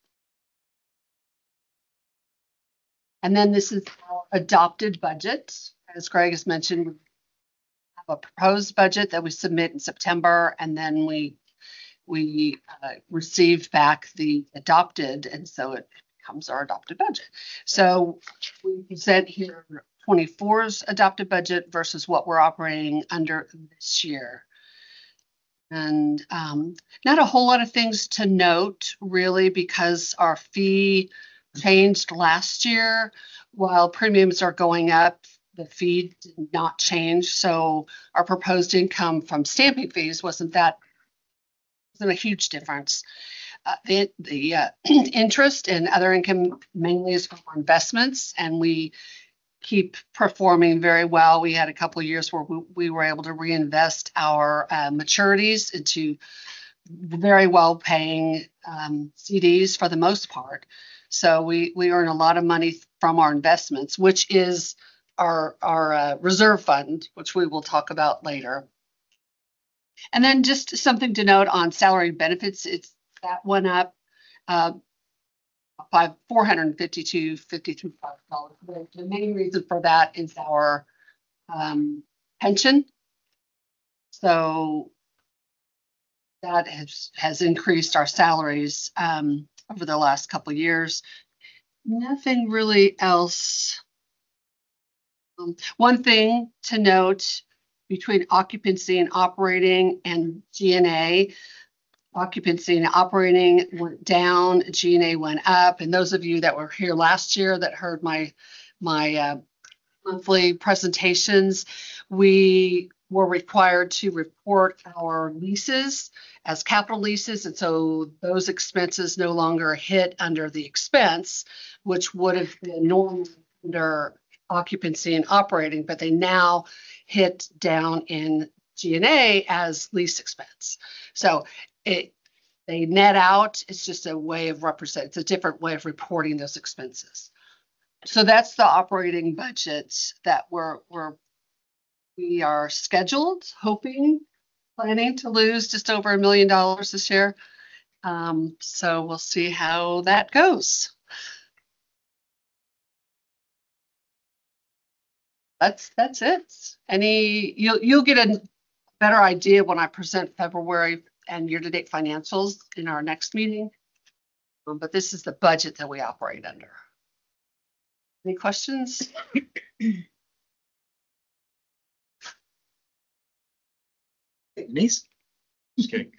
And then this is our adopted budget. As Greg has mentioned, we have a proposed budget that we submit in September, and then we we uh, receive back the adopted, and so it becomes our adopted budget. So we present here twenty-four's adopted budget versus what we're operating under this year. And um, not a whole lot of things to note, really, because our fee changed last year. While premiums are going up, the fee did not change. So our proposed income from stamping fees wasn't that, wasn't a huge difference. Uh, the the uh, interest and other income mainly is from our investments, and we keep performing very well. We had a couple of years where we, we were able to reinvest our uh, maturities into very well paying um, C Ds for the most part. So we, we earn a lot of money from our investments, which is our, our uh, reserve fund, which we will talk about later. And then just something to note on salary and benefits, it's that went up uh, by four hundred fifty-two fifty-three dollars. The main reason for that is our um, pension. So that has has increased our salaries um, over the last couple of years. Nothing really else. Um, one thing to note between occupancy and operating and G and A. Occupancy and operating went down, G and A went up. And those of you that were here last year that heard my my uh, monthly presentations, we were required to report our leases as capital leases. And so those expenses no longer hit under the expense, which would have been normally under occupancy and operating, but they now hit down in G and A as lease expense. So it, they net out. It's just a way of represent. It's a different way of reporting those expenses. So that's the operating budgets that we're we're we are scheduled, hoping, planning to lose just over a million dollars this year. Um, so we'll see how that goes. That's, that's it. Any, you'll, you'll get a better idea when I present February and year-to-date financials in our next meeting. Um, But this is the budget that we operate under. Any questions? Denise? Just kidding.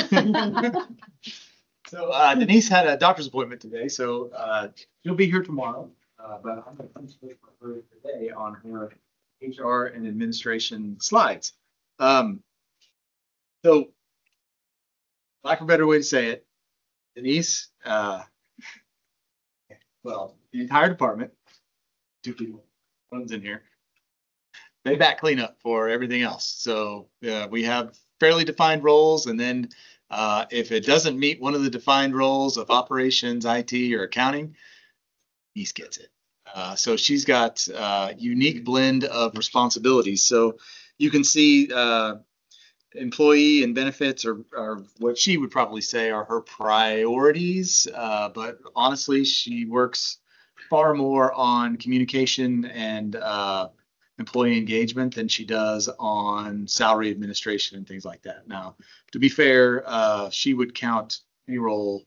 So uh, Denise had a doctor's appointment today, so uh, she'll be here tomorrow. Uh, but I'm going to concentrate for her today on her H R and administration slides. Um, so, lack of a better way to say it, Denise, uh, well, the entire department, two people, one's in here, they back clean up for everything else. So uh, we have fairly defined roles, and then uh, if it doesn't meet one of the defined roles of operations, I T, or accounting, Denise gets it. Uh, so she's got a uh, unique blend of responsibilities. So you can see uh, employee and benefits are, are what she would probably say are her priorities. Uh, but honestly, she works far more on communication and uh, employee engagement than she does on salary administration and things like that. Now, to be fair, uh, she would count payroll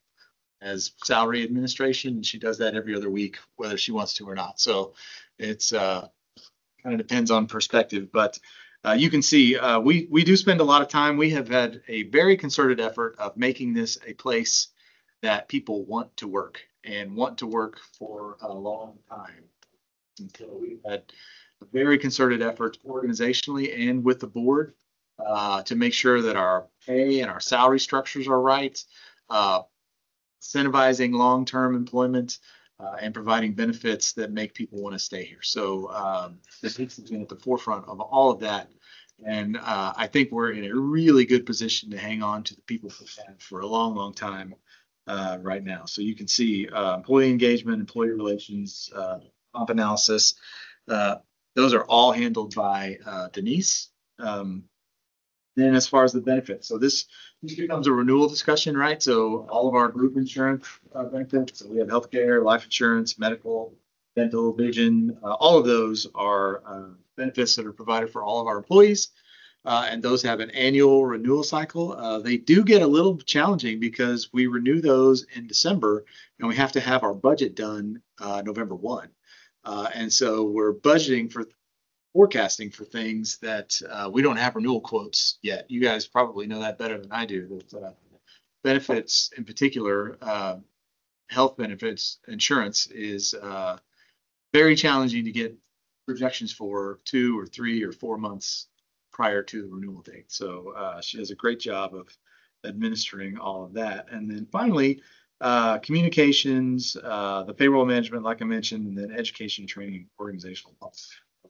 as salary administration, and she does that every other week, whether she wants to or not. So it's uh, kind of depends on perspective, but uh, you can see uh, we we do spend a lot of time. We have had a very concerted effort of making this a place that people want to work and want to work for a long time. Until we've had a very concerted effort organizationally and with the board uh, to make sure that our pay and our salary structures are right. Uh, incentivizing long-term employment uh, and providing benefits that make people want to stay here. So um, this has been at the forefront of all of that. And uh, I think we're in a really good position to hang on to the people we've had for a long, long time uh, right now. So you can see uh, employee engagement, employee relations, uh, comp analysis. Uh, those are all handled by uh, Denise. Um, then as far as the benefits, so this This becomes a renewal discussion, right? So all of our group insurance uh, benefits, so we have healthcare, life insurance, medical, dental, vision, uh, all of those are uh, benefits that are provided for all of our employees. Uh, and those have an annual renewal cycle. Uh, they do get a little challenging because we renew those in December and we have to have our budget done uh, November first. Uh, and so we're budgeting for forecasting for things that uh, we don't have renewal quotes yet. You guys probably know that better than I do. That uh, benefits, in particular, uh, health benefits, insurance is uh, very challenging to get projections for two or three or four months prior to the renewal date. So uh, she does a great job of administering all of that. And then finally, uh, communications, uh, the payroll management, like I mentioned, and then education, training, organizational policy.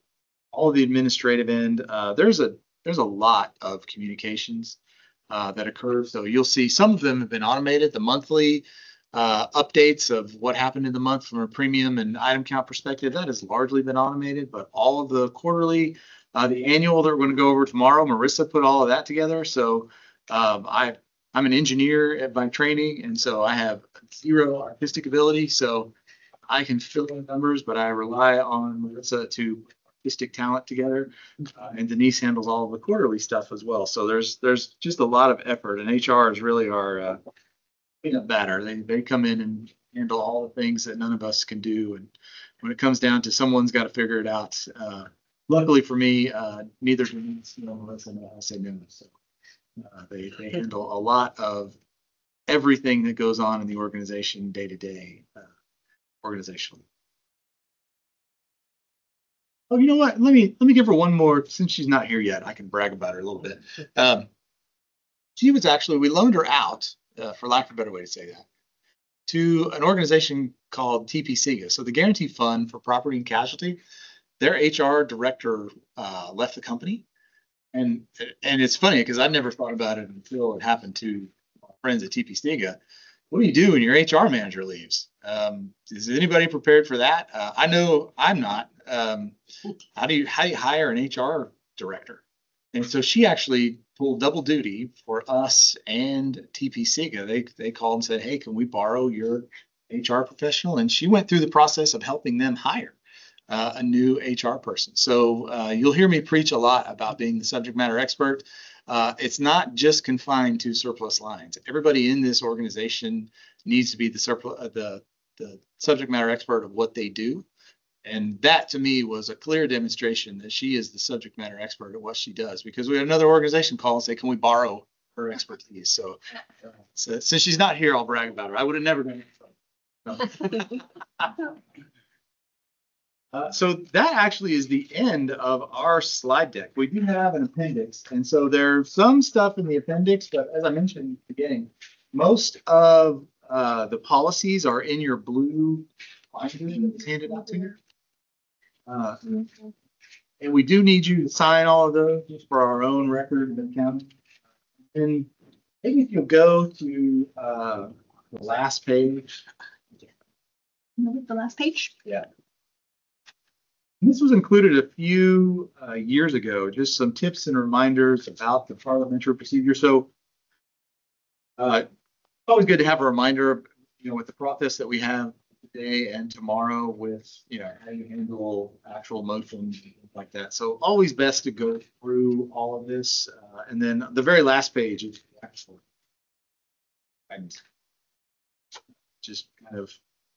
All of the administrative end, uh, there's a there's a lot of communications uh, that occur. So you'll see some of them have been automated. The monthly uh, updates of what happened in the month from a premium and item count perspective, that has largely been automated. But all of the quarterly, uh, the annual that we're going to go over tomorrow, Marissa put all of that together. So um, I I'm an engineer by training, and so I have zero artistic ability. So I can fill in numbers, but I rely on Marissa to artistic talent together, uh, and Denise handles all of the quarterly stuff as well. So there's there's just a lot of effort, and H R is really our uh, peanut batter. They they come in and handle all the things that none of us can do, and when it comes down to someone's got to figure it out. Uh, luckily for me, uh, neither Denise nor Melissa know how to say no. So uh, they they handle a lot of everything that goes on in the organization day to day, uh, organizationally. Oh, you know what? Let me let me give her one more. Since she's not here yet, I can brag about her a little bit. Um, she was actually, we loaned her out, uh, for lack of a better way to say that, to an organization called T P S I G A. So the Guarantee Fund for Property and Casualty, their H R director uh, left the company. And and it's funny because I never thought about it until it happened to my friends at T P S I G A. What do you do when your H R manager leaves? Um, is anybody prepared for that? Uh, I know I'm not. Um, how do you how do you hire an H R director? And so she actually pulled double duty for us and T P SIGA. They they called and said, hey, can we borrow your H R professional? And she went through the process of helping them hire uh, a new H R person. So uh, you'll hear me preach a lot about being the subject matter expert. Uh, it's not just confined to surplus lines. Everybody in this organization needs to be the surplus, uh, the the subject matter expert of what they do. And that to me was a clear demonstration that she is the subject matter expert at what she does, because we had another organization call and say, can we borrow her expertise? So, uh, so since she's not here, I'll brag about her. I would have never done it. No. Uh, so that actually is the end of our slide deck. We do have an appendix. And so there's some stuff in the appendix, but as I mentioned in the beginning, most of uh, the policies are in your blue binder that was handed out to you. Uh, and we do need you to sign all of those just for our own record of accounting. And maybe if you'll go to uh, the last page. The last page? Yeah. This was included a few uh, years ago, just some tips and reminders about the parliamentary procedure. So uh, always good to have a reminder, you know, with the process that we have today and tomorrow with, you know, how you handle actual motions and things like that. So always best to go through all of this. Uh, and then the very last page is the actual, and just kind of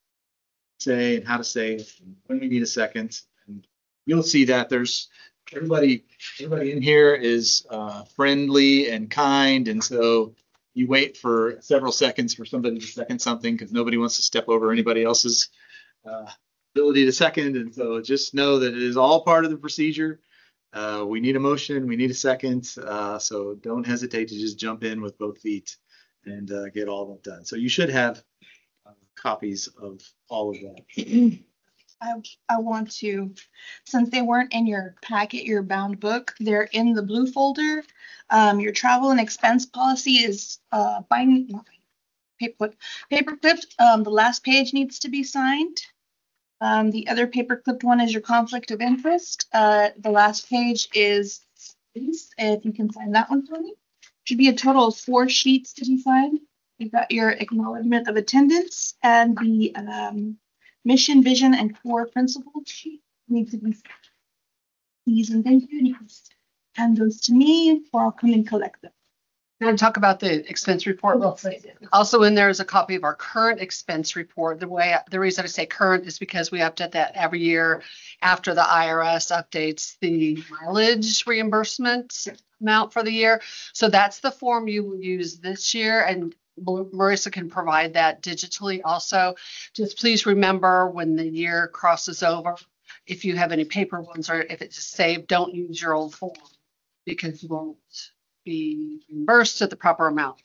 say and how to say it, and when we need a second. And you'll see that there's everybody, everybody in here is uh, friendly and kind. And so you wait for several seconds for somebody to second something because nobody wants to step over anybody else's uh, ability to second. And so just know that it is all part of the procedure. Uh, we need a motion, we need a second. Uh, so don't hesitate to just jump in with both feet and uh, get all of that done. So you should have uh, copies of all of that. I, I want to, since they weren't in your packet, your bound book, they're in the blue folder. Um, your travel and expense policy is uh, bind, not paper, paper clipped. Um, the last page needs to be signed. Um, the other paper clipped one is your conflict of interest. Uh, the last page is, if you can sign that one for me. Should be a total of four sheets to be signed. You've got your acknowledgement of attendance and the um, mission, vision, and core principles sheet need to be please and thank you. And you can hand those to me or I'll come and collect them. Can I talk about the expense report real quick? Also in there is a copy of our current expense report. The way, the reason I say current is because we update that every year after the I R S updates the mileage reimbursement amount for the year. So that's the form you will use this year, and Marissa can provide that digitally also. Just please remember when the year crosses over, if you have any paper ones or if it's saved, don't use your old form because you won't be reimbursed at the proper amount.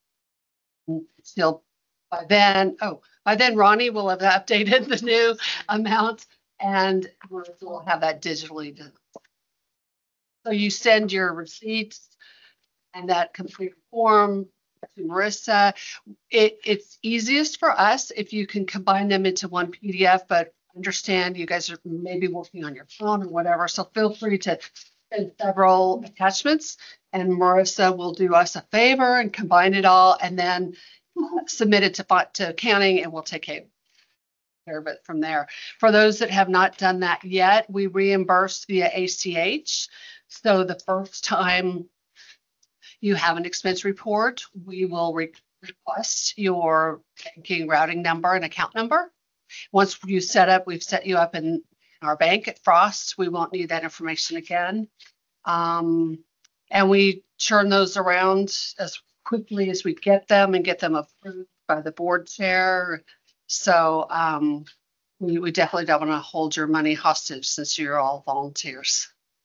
Still by then, oh, by then Ronnie will have updated the new amount and we'll have that digitally done. So you send your receipts and that complete form to Marissa. It, it's easiest for us if you can combine them into one P D F, but understand you guys are maybe working on your phone or whatever. So feel free to send several attachments and Marissa will do us a favor and combine it all and then submit it to, to accounting and we'll take care of it from there. For those that have not done that yet, we reimburse via A C H. So the first time you have an expense report, we will re request your banking routing number and account number. Once you set up, we've set you up in our bank at Frost. We won't need that information again. Um, and we churn those around as quickly as we get them and get them approved by the board chair. So um, we, we definitely don't want to hold your money hostage since you're all volunteers.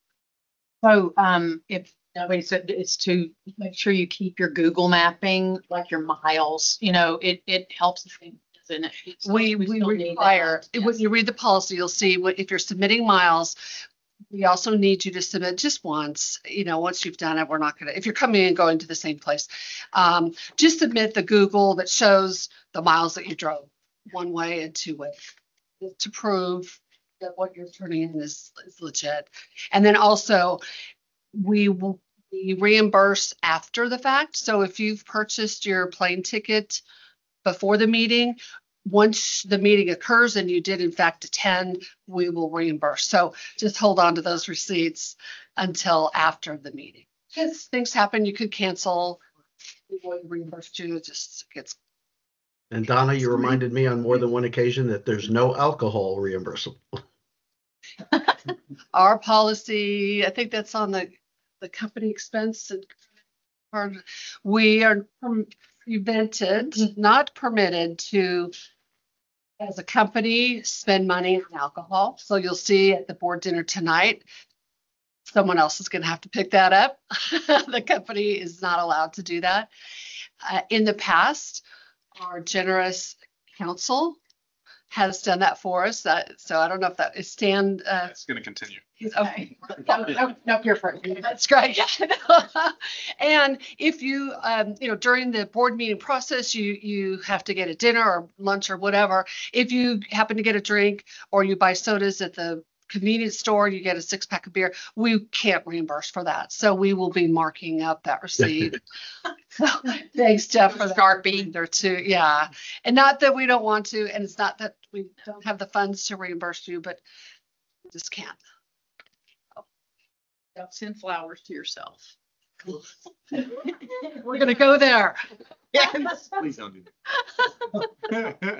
So um, if nobody said it's to make sure you keep your Google mapping, like your miles, you know, it, it helps, doesn't it? We, we, we require, yes. When you read the policy, you'll see what, if you're submitting miles, we also need you to submit just once, you know, once you've done it, we're not going to, if you're coming and going to the same place, um, just submit the Google that shows the miles that you drove one way and two way to prove that what you're turning in is, is legit. And then also we will be reimbursed after the fact. So if you've purchased your plane ticket before the meeting, once the meeting occurs and you did in fact attend, we will reimburse. So just hold on to those receipts until after the meeting. Because things happen, you could cancel, we will reimburse you, it just gets. And Donna, you reminded me on more than one occasion that there's no alcohol reimbursable. Our policy, I think that's on the, the company expense and part, we are perm- prevented, not permitted to, as a company, spend money on alcohol. So you'll see at the board dinner tonight, someone else is going to have to pick that up. The company is not allowed to do that. Uh, in the past, our generous council has done that for us. That, so I don't know if that is Stan. Uh, It's going to continue. Okay. No, no, no peer pressure. That's great. And if you, um, you know, during the board meeting process, you, you have to get a dinner or lunch or whatever. If you happen to get a drink or you buy sodas at the convenience store, you get a six pack of beer, we can't reimburse for that. So we will be marking up that receipt. So thanks, Jeff, for that. Sharpie. There too. Yeah. And not that we don't want to, and it's not that we don't have the funds to reimburse you, but we just can't. Don't send flowers to yourself. We're going to go there. Yes. Please don't do that.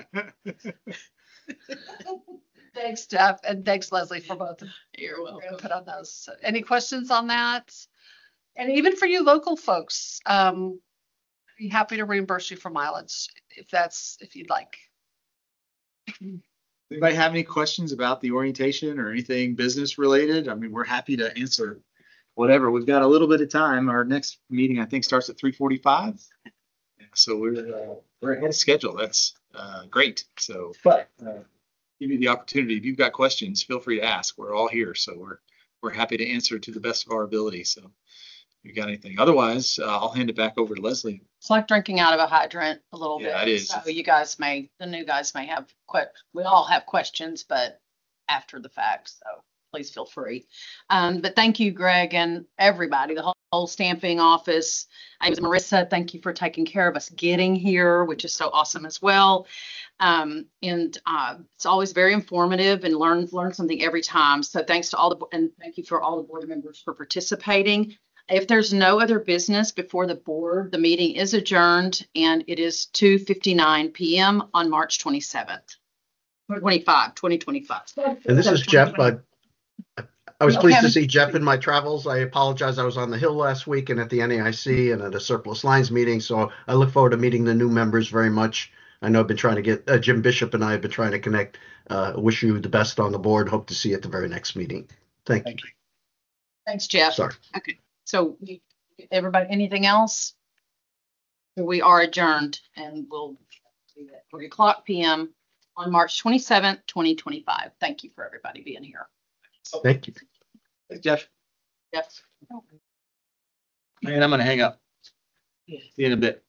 Thanks, Jeff, and thanks, Leslie, for both. You're welcome. Put on those. So any questions on that? And even for you local folks, um, I'd be happy to reimburse you for mileage if that's, if you'd like. Anybody have any questions about the orientation or anything business related? I mean, we're happy to answer whatever. We've got a little bit of time. Our next meeting, I think, starts at three forty-five. So we're uh, we're ahead of schedule. That's uh, great. So, but uh, give you the opportunity. If you've got questions, feel free to ask. We're all here, so we're we're happy to answer to the best of our ability. So, if you got anything, otherwise, uh, I'll hand it back over to Leslie. It's like drinking out of a hydrant a little Yeah, bit. it is. So you guys may, the new guys may have que- we all have questions, but after the fact. So please feel free. Um, but thank you, Greg, and everybody, the whole, whole stamping office. I was Marissa. Thank you for taking care of us getting here, which is so awesome as well. Um, and uh, it's always very informative and learn learn something every time. So thanks to all the and thank you for all the board members for participating. If there's no other business before the board, the meeting is adjourned and it is two fifty-nine p.m. on March twenty-seventh, twenty-five, twenty twenty-five. And this is Jeff. I, I was pleased to Okay. see Jeff in my travels. I apologize. I was on the Hill last week and at the N A I C and at a surplus lines meeting. So I look forward to meeting the new members very much. I know I've been trying to get uh, Jim Bishop and I have been trying to connect. Uh, wish you the best on the board. Hope to see you at the very next meeting. Thank, Thank you. Thanks, Jeff. Sorry. Okay. So you- everybody, anything else? We are adjourned and we'll be at three o'clock p.m. on March twenty-seventh, twenty twenty-five. Thank you for everybody being here. Thank you. Thanks, Jeff. Yes. And I'm going to hang up. See you in a bit.